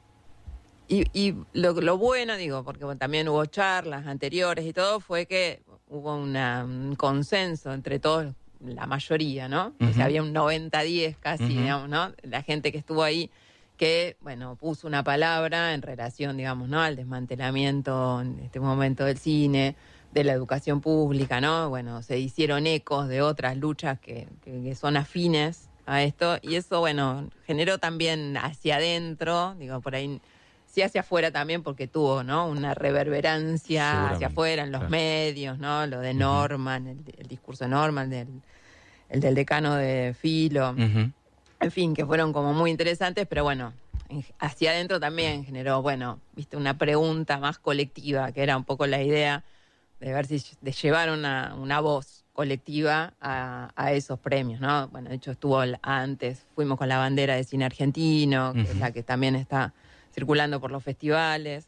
y, y lo, lo bueno, digo, porque bueno, también hubo charlas anteriores y todo, fue que hubo una, un consenso entre todos, la mayoría, ¿no? O Ujú. sea, había un noventa diez casi, Ujú. digamos, ¿no? La gente que estuvo ahí que, bueno, puso una palabra en relación, digamos, ¿no? Al desmantelamiento en este momento del cine, de la educación pública, ¿no? Bueno, se hicieron ecos de otras luchas que, que, que son afines a esto, y eso, bueno, generó también hacia adentro, digo, por ahí, sí hacia afuera también, porque tuvo, ¿no? Una reverberancia Seguramente, hacia afuera en los claro. medios, ¿no? Lo de Norman, el, el discurso de Norman, del, el del decano de Filo, Ujú. en fin, que fueron como muy interesantes, pero bueno, en- hacia adentro también generó, bueno, viste, una pregunta más colectiva, que era un poco la idea de ver si de llevar una, una voz colectiva a, a esos premios, ¿no? Bueno, de hecho estuvo el- antes, fuimos con la bandera de cine argentino, que es Ujú. la que también está circulando por los festivales.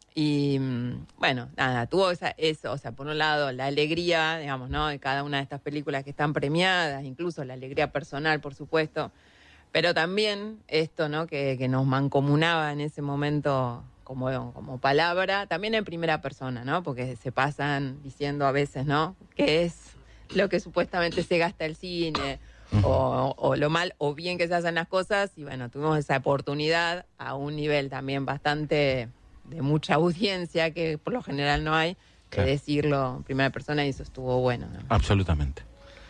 Y mm, bueno, nada, tuvo esa, eso, o sea, por un lado la alegría, digamos, ¿no? De cada una de estas películas que están premiadas, incluso la alegría personal, por supuesto, pero también esto, ¿no? Que, que nos mancomunaba en ese momento como, como palabra, también en primera persona, ¿no? Porque se pasan diciendo a veces, ¿no? ¿Qué es lo que supuestamente se gasta el cine? O, o lo mal o bien que se hacen las cosas, y bueno, tuvimos esa oportunidad a un nivel también bastante de mucha audiencia, que por lo general no hay, Claro. de decirlo en primera persona, y eso estuvo bueno, ¿no? Absolutamente.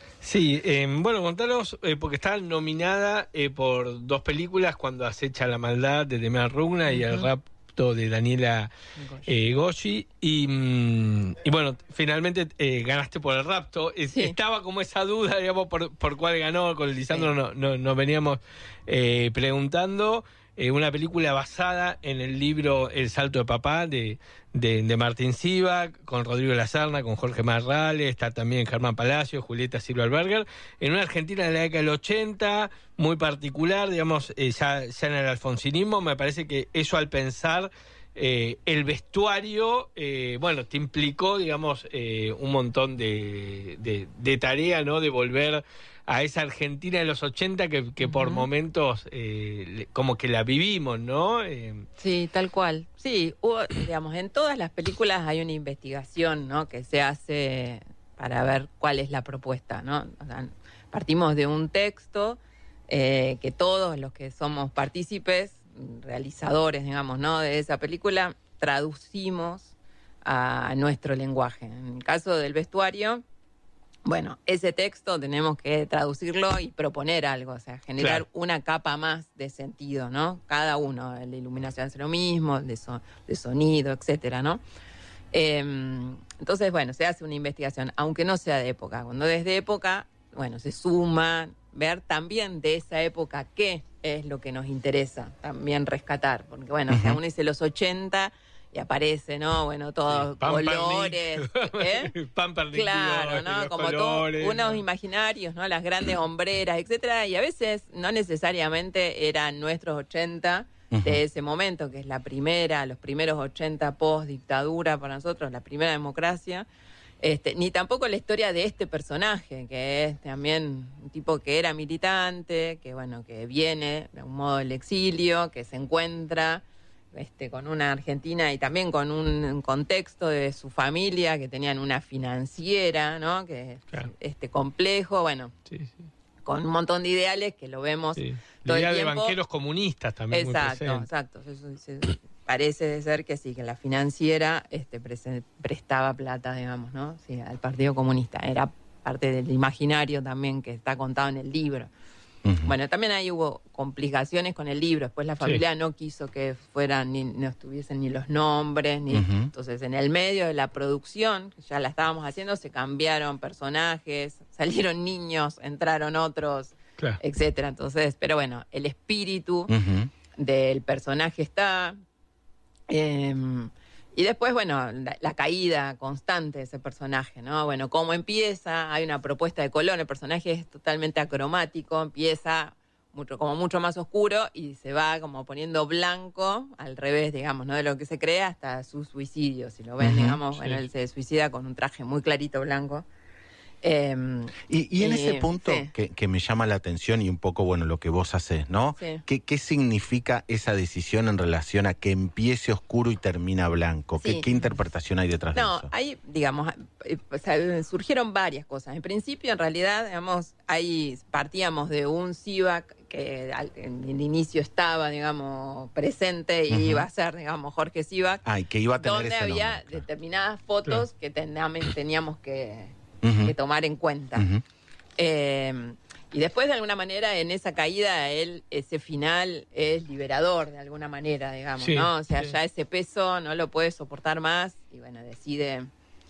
Sí, eh, bueno, contanos, eh, porque está nominada eh, por dos películas, Cuando acecha la maldad, de Temel Rugna, y El Ujú. rapto, de Daniela eh, Goschi, y, mm, y bueno, finalmente eh, ganaste por El rapto. Es- Sí. Estaba como esa duda, digamos, por, por cuál ganó, con Lisandro Sí. no, no- nos veníamos eh, preguntando. Eh, una película basada en el libro El salto de papá de, de, de Martín Siva, con Rodrigo La Serna, con Jorge Marrales, está también Germán Palacio, Julieta Silva Alberger, en una Argentina de la década del ochenta, muy particular, digamos, eh, ya, ya en el alfonsinismo. Me parece que eso, al pensar eh, el vestuario, eh, bueno, te implicó, digamos, eh, un montón de, de, de tarea, ¿no? De volver a esa Argentina de los ochenta que, que por Ujú. momentos eh, le- como que la vivimos, ¿no? Eh, Sí, tal cual. Sí, hubo, digamos, en todas las películas hay una investigación, ¿no? Que se hace para ver cuál es la propuesta, ¿no? O sea, partimos de un texto eh, que todos los que somos partícipes, realizadores, digamos, ¿no? De esa película, traducimos a nuestro lenguaje. En el caso del vestuario, bueno, ese texto tenemos que traducirlo y proponer algo, o sea, generar Claro. una capa más de sentido, ¿no? Cada uno, el de iluminación hace lo mismo, el de, so- de sonido, etcétera, ¿no? Eh, entonces, bueno, se hace una investigación, aunque no sea de época. Cuando es de época, bueno, se suma, ver también de esa época qué es lo que nos interesa también rescatar, porque bueno, o sea, uno dice los ochenta y aparece, ¿no? Bueno, todos Pampernick. colores, ¿eh? Pampernick, Claro, digo, ¿no? los Como todos colores, unos ¿no? imaginarios, ¿no? Las grandes hombreras, etcétera, y a veces no necesariamente eran nuestros ochenta de ese momento, que es la primera, los primeros ochenta post dictadura para nosotros, la primera democracia. Este, ni tampoco la historia de este personaje, que es también un tipo que era militante, que bueno, que viene de algún modo del exilio, que se encuentra este, con una Argentina y también con un contexto de su familia, que tenían una financiera, ¿no? Que es Claro. este, complejo, bueno, Sí, sí. con un montón de ideales que lo vemos Sí. todo La idea el de tiempo. banqueros comunistas también muy Exacto, presente. exacto. Eso se- parece ser que sí, que la financiera este, prese- prestaba plata, digamos, ¿no? Sí, al Partido Comunista. Era parte del imaginario también que está contado en el libro. Uh-huh. Bueno, también ahí hubo complicaciones con el libro. Después la familia sí. no quiso que fueran, ni no estuviesen ni los nombres, ni uh-huh. entonces en el medio de la producción, que ya la estábamos haciendo, se cambiaron personajes, salieron niños, entraron otros, claro. etcétera. Entonces, pero bueno, el espíritu uh-huh. del personaje está. Eh, y después, bueno, la, la caída constante de ese personaje, ¿no? Bueno, cómo empieza, hay una propuesta de color, el personaje es totalmente acromático, empieza mucho, como mucho más oscuro y se va como poniendo blanco, al revés, digamos, ¿no? De lo que se cree hasta su suicidio, si lo ven, uh-huh, digamos, sí. bueno, él se suicida con un traje muy clarito blanco. Eh, y, y en eh, ese punto sí. que, que me llama la atención y un poco, bueno, lo que vos haces, ¿no? Sí. ¿Qué, ¿Qué significa esa decisión en relación a que empiece oscuro y termina blanco? ¿Qué, sí. ¿Qué interpretación hay detrás no, de eso? No, hay, digamos, o sea, surgieron varias cosas. En principio, en realidad, digamos, ahí partíamos de un Sivak que al, en el inicio estaba, digamos, presente y uh-huh. iba a ser, digamos, Jorge Sivak. Ah, y que iba a tener donde ese había nombre, claro. determinadas fotos claro. que ten, teníamos que... Uh-huh. que tomar en cuenta. Uh-huh. Eh, y después, de alguna manera, en esa caída, él, ese final es liberador, de alguna manera, digamos, sí, ¿no? O sea, sí. ya ese peso no lo puede soportar más y, bueno, decide,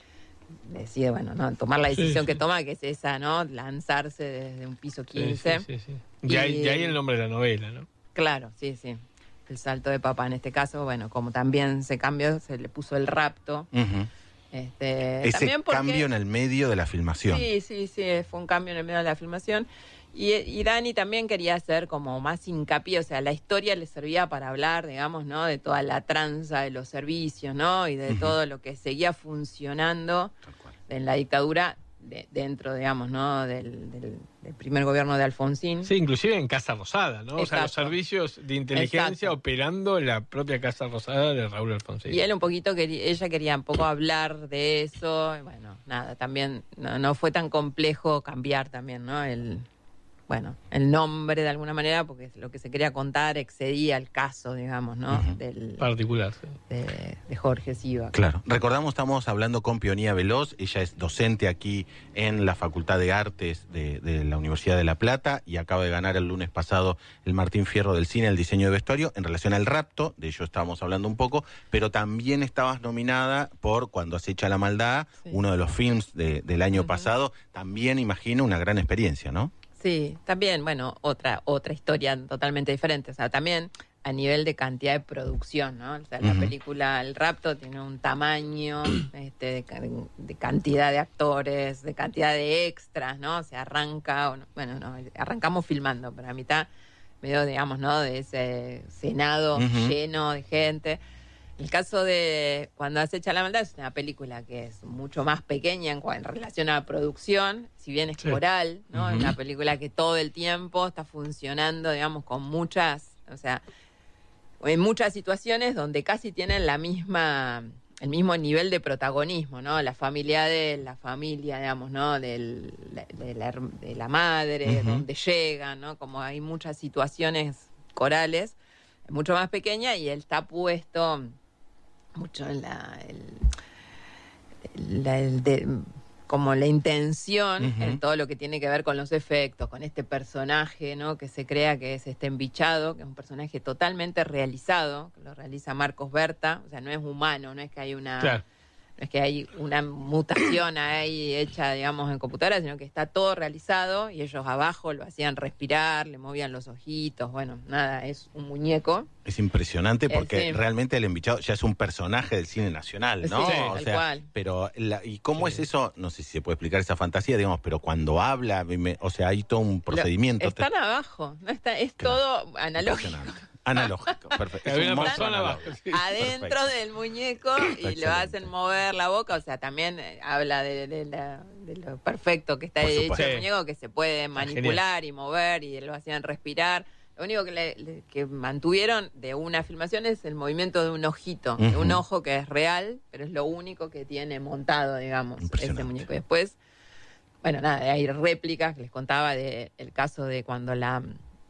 decide bueno, ¿no? tomar la decisión sí, sí. que toma, que es esa, ¿no? Lanzarse desde un piso quince. Sí, sí, sí, sí. Y, y ahí, ahí el nombre de la novela, ¿no? Claro, sí, sí. El salto de papá, en este caso, bueno, como también se cambió, se le puso el rapto. Uh-huh. Este, Ese también porque, cambio en el medio de la filmación. Sí, sí, sí, fue un cambio en el medio de la filmación. Y, y Dani también quería hacer como más hincapié, o sea, la historia le servía para hablar, digamos, ¿no? De toda la tranza de los servicios, ¿no? Y de uh-huh. todo lo que seguía funcionando en la dictadura de, dentro, digamos, ¿no? Del, del, del primer gobierno de Alfonsín. Sí, inclusive en Casa Rosada, ¿no? Exacto. O sea, los servicios de inteligencia Exacto. operando en la propia Casa Rosada de Raúl Alfonsín. Y él un poquito, quería, ella quería un poco hablar de eso. Y bueno, nada, también no, no fue tan complejo cambiar también, ¿no? El... bueno, el nombre de alguna manera, porque lo que se quería contar excedía el caso, digamos, ¿no? Uh-huh. Del particular, sí. De, de Jorge Sivak. Claro. Recordamos, estamos hablando con Peonía Veloz, ella es docente aquí en la Facultad de Artes de, de la Universidad de La Plata y acaba de ganar el lunes pasado el Martín Fierro del Cine, el diseño de vestuario, en relación al rapto, de ello estábamos hablando un poco, pero también estabas nominada por Cuando acecha la maldad, sí. uno de los films de, del año uh-huh. pasado, también imagino una gran experiencia, ¿no? Sí, también, bueno, otra otra historia totalmente diferente. O sea, también a nivel de cantidad de producción, ¿no? O sea, uh-huh. la película El Rapto tiene un tamaño este, de, de cantidad de actores, de cantidad de extras, ¿no? O sea, arranca, bueno, no, arrancamos filmando, pero a mitad, medio, digamos, ¿no? De ese Senado uh-huh. lleno de gente. El caso de Cuando acecha la maldad es una película que es mucho más pequeña en, en relación a la producción, si bien es sí. coral, ¿no? Uh-huh. Es una película que todo el tiempo está funcionando, digamos, con muchas, o sea, en muchas situaciones donde casi tienen la misma, el mismo nivel de protagonismo, ¿no? La familia de la familia, digamos, ¿no? Del, de, la, de la madre, uh-huh. donde llegan, ¿no? Como hay muchas situaciones corales, mucho más pequeña y él está puesto mucho en la, el, la el de, como la intención uh-huh. en todo lo que tiene que ver con los efectos, con este personaje, ¿no? Que se crea que es este embichado, que es un personaje totalmente realizado, que lo realiza Marcos Berta, o sea, no es humano, no es que hay una claro. no es que hay una mutación ahí hecha, digamos, en computadora, sino que está todo realizado y ellos abajo lo hacían respirar, le movían los ojitos, bueno, nada, es un muñeco. Es impresionante porque eh, sí. realmente el embichado ya es un personaje del cine nacional, ¿no? Sí, o tal sea, cual. Pero, la, ¿y cómo sí. es eso? No sé si se puede explicar esa fantasía, digamos, pero cuando habla, me, o sea, hay todo un procedimiento. Lo, están te... abajo, no está, es claro. todo analógico. Analógico, perfecto. Hay una persona abajo. Sí. Adentro perfecto. Del muñeco y lo hacen mover la boca, o sea, también eh, habla de, de, la, de lo perfecto que está Por hecho supuesto. El muñeco, que se puede manipular Genial. Y mover y lo hacían respirar. Lo único que, le, le, que mantuvieron de una filmación es el movimiento de un ojito, uh-huh. de un ojo que es real, pero es lo único que tiene montado, digamos, ese muñeco. Después, bueno, nada, hay réplicas que les contaba del caso de cuando la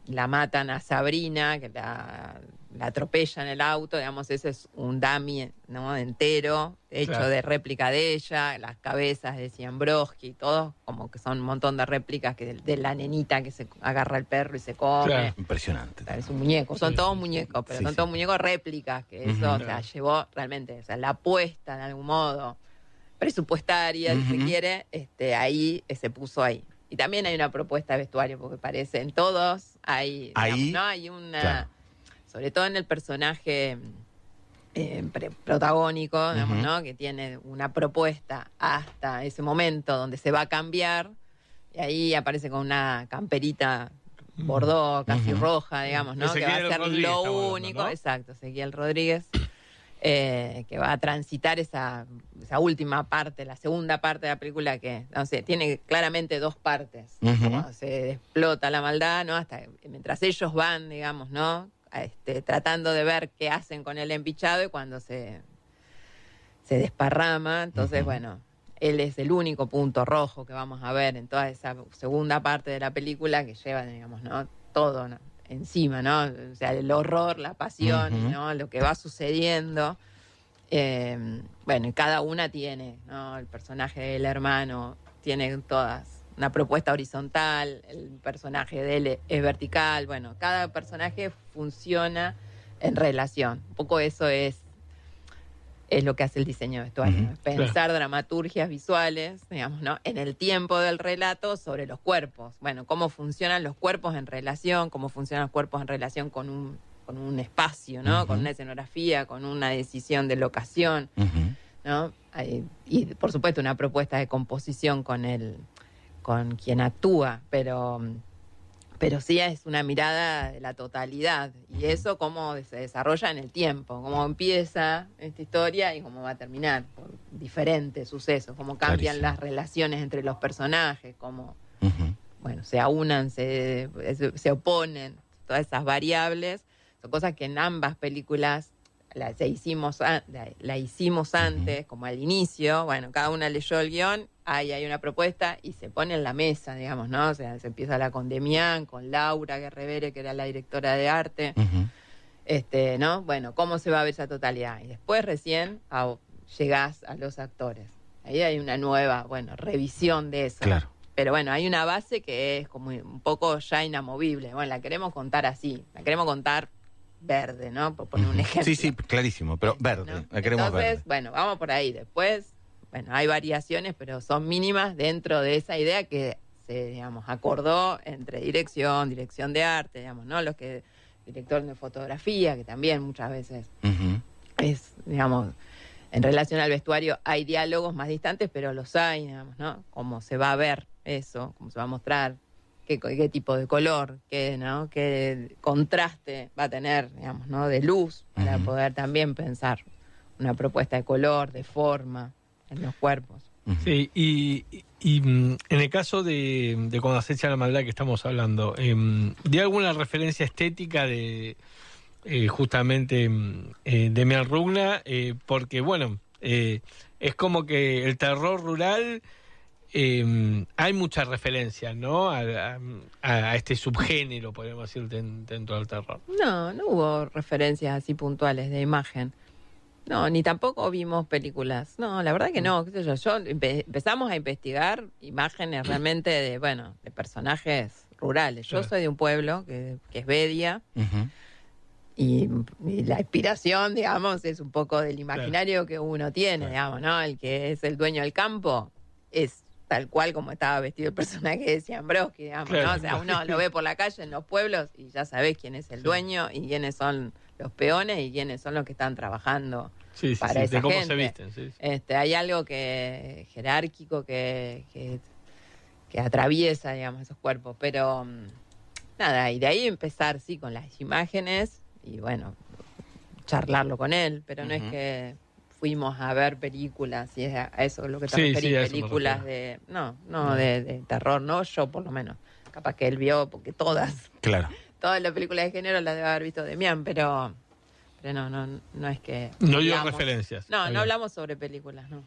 la matan a Sabrina, que la, la atropella en el auto, digamos, ese es un dummy, ¿no? Entero, hecho Claro. de réplica de ella, las cabezas de Cianbrowski, todos como que son un montón de réplicas que de, de la nenita que se agarra el perro y se come. Claro. Impresionante. Es un muñeco, son Sí, todos sí, muñecos, pero Sí, son sí. todos muñecos réplicas, que eso, Ujú. o sea, llevó realmente, o sea, la apuesta de algún modo presupuestaria, si se Ujú. quiere, este, ahí eh, se puso ahí. Y también hay una propuesta de vestuario, porque parece, en todos hay, Ahí, digamos, ¿no? Hay una, claro. sobre todo en el personaje eh, pre- protagónico, digamos, Ujú. ¿no? Que tiene una propuesta hasta ese momento donde se va a cambiar, y ahí aparece con una camperita bordó, casi Ujú. roja, digamos, ¿no? Que va a Ezequiel ser Rodríguez lo estamos hablando, único, ¿no? exacto, Ezequiel Rodríguez, eh, que va a transitar esa, esa última parte, la segunda parte de la película que, no sé, tiene claramente dos partes. Ujú. Cuando se explota la maldad, ¿no? Hasta mientras ellos van, digamos, ¿no? A Este, tratando de ver qué hacen con el empichado y cuando se, se desparrama, entonces, Ujú. bueno, él es el único punto rojo que vamos a ver en toda esa segunda parte de la película que lleva, digamos, ¿no? Todo, ¿no? Encima, ¿no? O sea, el horror, la pasión, Ujú. ¿no? Lo que va sucediendo. Eh, bueno, y cada una tiene, ¿no? El personaje del hermano tiene todas una propuesta horizontal, el personaje de él es vertical, bueno, cada personaje funciona en relación. Un poco eso es, es lo que hace el diseño de vestuario, Ujú, ¿no? Pensar dramaturgias visuales, digamos, ¿no? En el tiempo del relato sobre los cuerpos. Bueno, cómo funcionan los cuerpos en relación, cómo funcionan los cuerpos en relación con un, con un espacio, ¿no? Ujú. Con una escenografía, con una decisión de locación, Ujú. ¿no? Hay- Y por supuesto una propuesta de composición con el, con quien actúa, pero, pero sí es una mirada de la totalidad y eso cómo se desarrolla en el tiempo, cómo empieza esta historia y cómo va a terminar, por diferentes sucesos, cómo cambian Clarísimo. las relaciones entre los personajes, cómo Ujú. bueno, se aunan, se, se, se oponen, todas esas variables, son cosas que en ambas películas la, se hicimos, a- la, la hicimos antes, como al inicio, bueno, cada una leyó el guión, ahí hay una propuesta y se pone en la mesa, digamos, ¿no? O sea, se empieza la con Demián, con Laura Guerrevere, que era la directora de arte, Ujú. este, ¿no? Bueno, ¿cómo se va a ver esa totalidad? Y después recién a- llegás a los actores. Ahí hay una nueva, bueno, revisión de eso. Claro. Pero bueno, hay una base que es como un poco ya inamovible. Bueno, la queremos contar así, la queremos contar verde, ¿no? Por poner un Ujú. ejemplo. Sí, sí, clarísimo, pero verde. ¿no? La queremos Entonces, verde. bueno, vamos por ahí. Después, bueno, hay variaciones, pero son mínimas dentro de esa idea que se, digamos, acordó entre dirección, dirección de arte, digamos, ¿no? Los que, director de fotografía, que también muchas veces Ujú. es, digamos, en relación al vestuario hay diálogos más distantes, pero los hay, digamos, ¿no? Cómo se va a ver eso, cómo se va a mostrar, qué, qué tipo de color, qué, ¿no? Qué contraste va a tener, digamos, ¿no? De luz, para Ujú. poder también pensar una propuesta de color, de forma en los cuerpos. Sí, y, y- y, mm, en el caso de, de Cuando acecha la maldad que estamos hablando, em, ¿de alguna referencia estética de eh, justamente mm, eh, Demián Rugna? Eh, porque, bueno, eh, es como que el terror rural, eh, hay muchas referencias, ¿no? A, a- a este subgénero, podemos decir, den- dentro del terror. No, no hubo referencias así puntuales de imagen. No, ni tampoco vimos películas. No, la verdad que no, qué sé yo. Yo empe- empezamos a investigar imágenes realmente de, bueno, de personajes rurales. Yo Claro. soy de un pueblo que, que es Bedia Ujú. y, y la inspiración, digamos, es un poco del imaginario que uno tiene, digamos, ¿no? El que es el dueño del campo es tal cual como estaba vestido el personaje de Cianbrowski, digamos, Claro. ¿no? O sea, uno lo ve por la calle en los pueblos y ya sabés quién es el Sí. dueño y quiénes son los peones y quiénes son los que están trabajando Sí, sí, para sí, esa de cómo gente. se visten. Sí, sí. Este, hay algo que jerárquico que, que, que atraviesa, digamos, esos cuerpos. Pero mm, nada, y de ahí empezar, sí, con las imágenes y bueno, charlarlo con él, pero no Ujú. es que fuimos a ver películas, y es a a eso lo que te Sí, referís, sí, a eso me películas refiero. de, no, no, No. De, de terror, no, yo por lo menos. Capaz que él vio, porque todas, Claro. todas las películas de género las debe haber visto Demián, pero, pero no, no, no es que... No dio hablamos- referencias. No, Está no bien. hablamos sobre películas, no.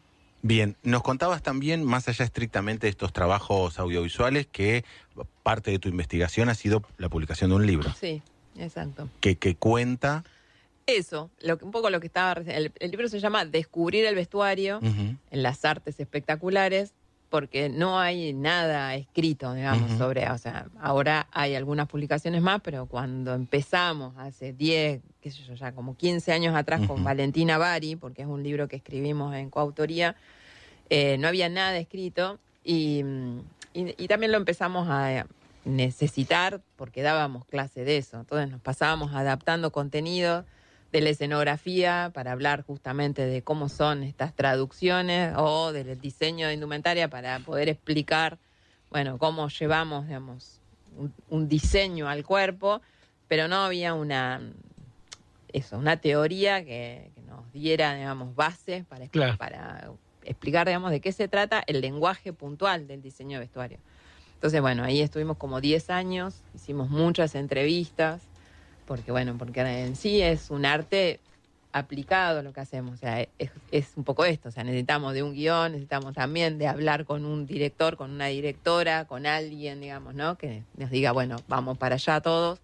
Bien, nos contabas también, más allá estrictamente de estos trabajos audiovisuales, que parte de tu investigación ha sido la publicación de un libro. Sí, exacto. Que, que cuenta... Eso, lo que, un poco lo que estaba... El, el libro se llama Descubrir el vestuario Uh-huh. en las artes espectaculares, porque no hay nada escrito, digamos, Ujú. sobre... O sea, ahora hay algunas publicaciones más, pero cuando empezamos hace diez, qué sé yo, ya como quince años atrás con Ujú. Valentina Bari, porque es un libro que escribimos en coautoría, eh, no había nada escrito y, y, y también lo empezamos a necesitar porque dábamos clase de eso. Entonces nos pasábamos adaptando contenido de la escenografía para hablar justamente de cómo son estas traducciones o del diseño de indumentaria para poder explicar, bueno, cómo llevamos, digamos, un, un diseño al cuerpo, pero no había una, eso, una teoría que, que nos diera, digamos, bases para, Claro. para explicar, digamos, de qué se trata el lenguaje puntual del diseño de vestuario. Entonces, bueno, ahí estuvimos como diez años, hicimos muchas entrevistas, porque bueno, porque en sí es un arte aplicado lo que hacemos, o sea, es, es un poco esto, o sea, necesitamos de un guión, necesitamos también de hablar con un director, con una directora, con alguien, digamos, ¿no? Que nos diga, bueno, vamos para allá todos,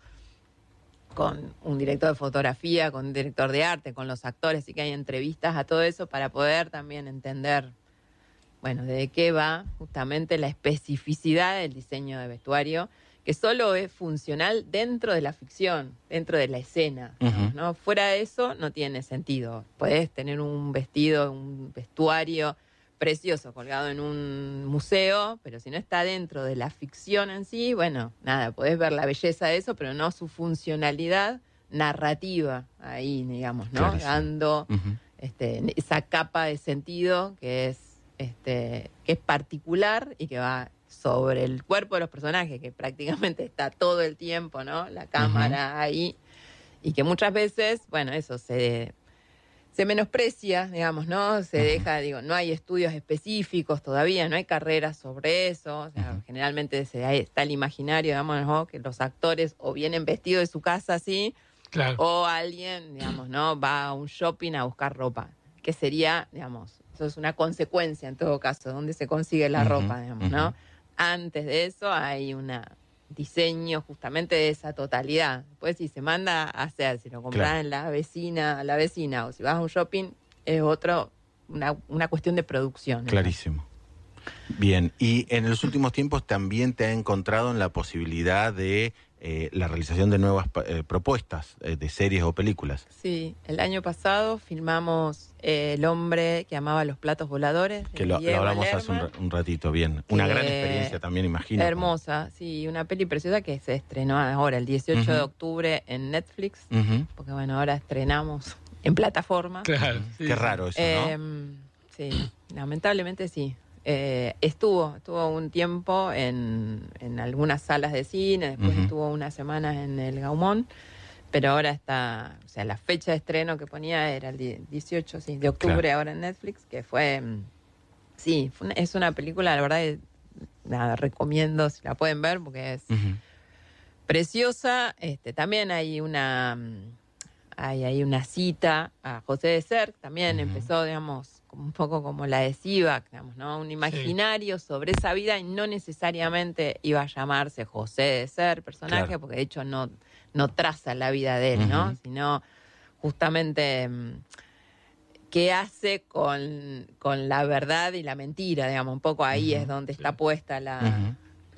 con un director de fotografía, con un director de arte, con los actores, y que hay entrevistas a todo eso para poder también entender, bueno, de qué va justamente la especificidad del diseño de vestuario, que solo es funcional dentro de la ficción, dentro de la escena, Ujú. ¿no? Fuera de eso no tiene sentido. Podés tener un vestido, un vestuario precioso colgado en un museo, pero si no está dentro de la ficción en sí, bueno, nada, podés ver la belleza de eso, pero no su funcionalidad narrativa ahí, digamos, ¿no? Clarísimo. Dando Ujú. este, esa capa de sentido que es, este, que es particular y que va sobre el cuerpo de los personajes, que prácticamente está todo el tiempo, ¿no? La cámara ahí, y que muchas veces, bueno, eso se, se menosprecia, digamos, ¿no? Se deja, digo, no hay estudios específicos todavía, no hay carreras sobre eso, o sea, generalmente se, hay- está el imaginario, digamos, ¿no? Que los actores o vienen vestidos de su casa así, Claro. o alguien, digamos, ¿no? Va a un shopping a buscar ropa, que sería, digamos, eso es una consecuencia en todo caso, donde se consigue la Ujú, ropa, digamos, ¿no? ujú. Antes de eso hay un diseño justamente de esa totalidad. Después si se manda a hacer, si lo compras Claro. en la vecina, a la vecina, o si vas a un shopping, es otro, una, una cuestión de producción. ¿no? Clarísimo. Bien, y en los últimos tiempos también te ha encontrado en la posibilidad de eh, la realización de nuevas pa- eh, propuestas eh, de series o películas. Sí, el año pasado filmamos eh, El hombre que amaba los platos voladores. de Que lo, lo Diego hablamos hace un, Lerman. ra- un ratito, bien. Una Que- gran experiencia también, imagino. Hermosa, sí, una peli preciosa que se estrenó ahora, el dieciocho de Ujú. octubre en Netflix, Ujú. porque bueno, ahora estrenamos en plataforma. Claro, sí, Qué sí. raro eso, ¿no? Eh, sí, lamentablemente sí. Eh, estuvo, estuvo un tiempo en, en algunas salas de cine, después Ujú. estuvo unas semanas en el Gaumont, pero ahora está, o sea, la fecha de estreno que ponía era el die- dieciocho sí, de octubre, Claro. ahora en Netflix, que fue, mm, sí, fue una- es una película, la verdad, eh, nada, recomiendo si la pueden ver porque es Ujú. preciosa. Este, también hay una mm, hay, hay una cita a José de Ser, también Ujú. empezó, digamos, como un poco como la de Sivak, digamos, ¿no? Un imaginario sobre esa vida y no necesariamente iba a llamarse José de Ser, personaje, Claro. porque de hecho no, no traza la vida de él, ¿no? Ujú. Sino justamente mm, qué hace con, con la verdad y la mentira, digamos, un poco ahí Ujú. es donde está puesta la, Ujú.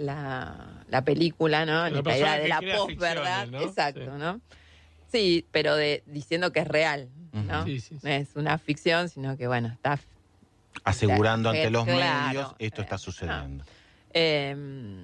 la, la película, ¿no? La La, persona idea de que la crea posverdad, ficciones, ¿no? exacto, Sí. ¿no? Sí, pero de, diciendo que es real, ¿no? Ujú. Sí, sí, sí. No es una ficción, sino que, bueno, está... Asegurando ante los Claro, medios, esto eh, está sucediendo. eh,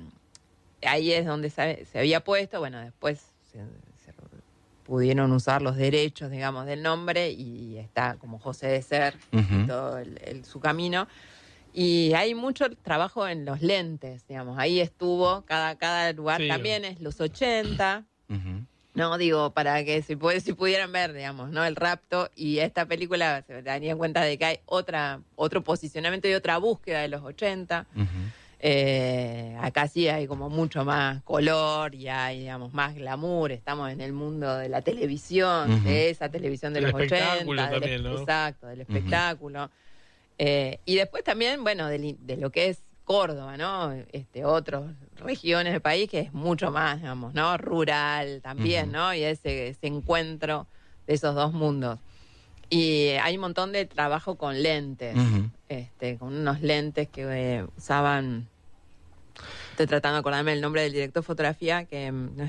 ahí es donde se, se había puesto, bueno, después se, se pudieron usar los derechos, digamos, del nombre y está como José de Ser, Ujú. todo el- el- su camino. Y hay mucho trabajo en los lentes, digamos, ahí estuvo, cada, cada lugar Sí. también es los ochenta, Ujú. no, digo, para que si, puede, si pudieran ver, digamos, ¿no? El rapto y esta película se daría en cuenta de que hay otra, otro posicionamiento y otra búsqueda de los ochenta. Ujú. Eh, acá sí hay como mucho más color y hay, digamos, más glamour. Estamos en el mundo de la televisión, Ujú. de esa televisión de Del los espectáculo ochenta. del también, es- ¿no? Exacto, del espectáculo. Eh, y después también, bueno, de, de lo que es Córdoba, ¿no? Este, otras regiones del país que es mucho más, digamos, ¿no? Rural también, uh-huh. ¿no? Y ese, ese encuentro de esos dos mundos. Y hay un montón de trabajo con lentes, uh-huh. este, con unos lentes que eh, usaban... Estoy tratando de acordarme el nombre del director de fotografía, que no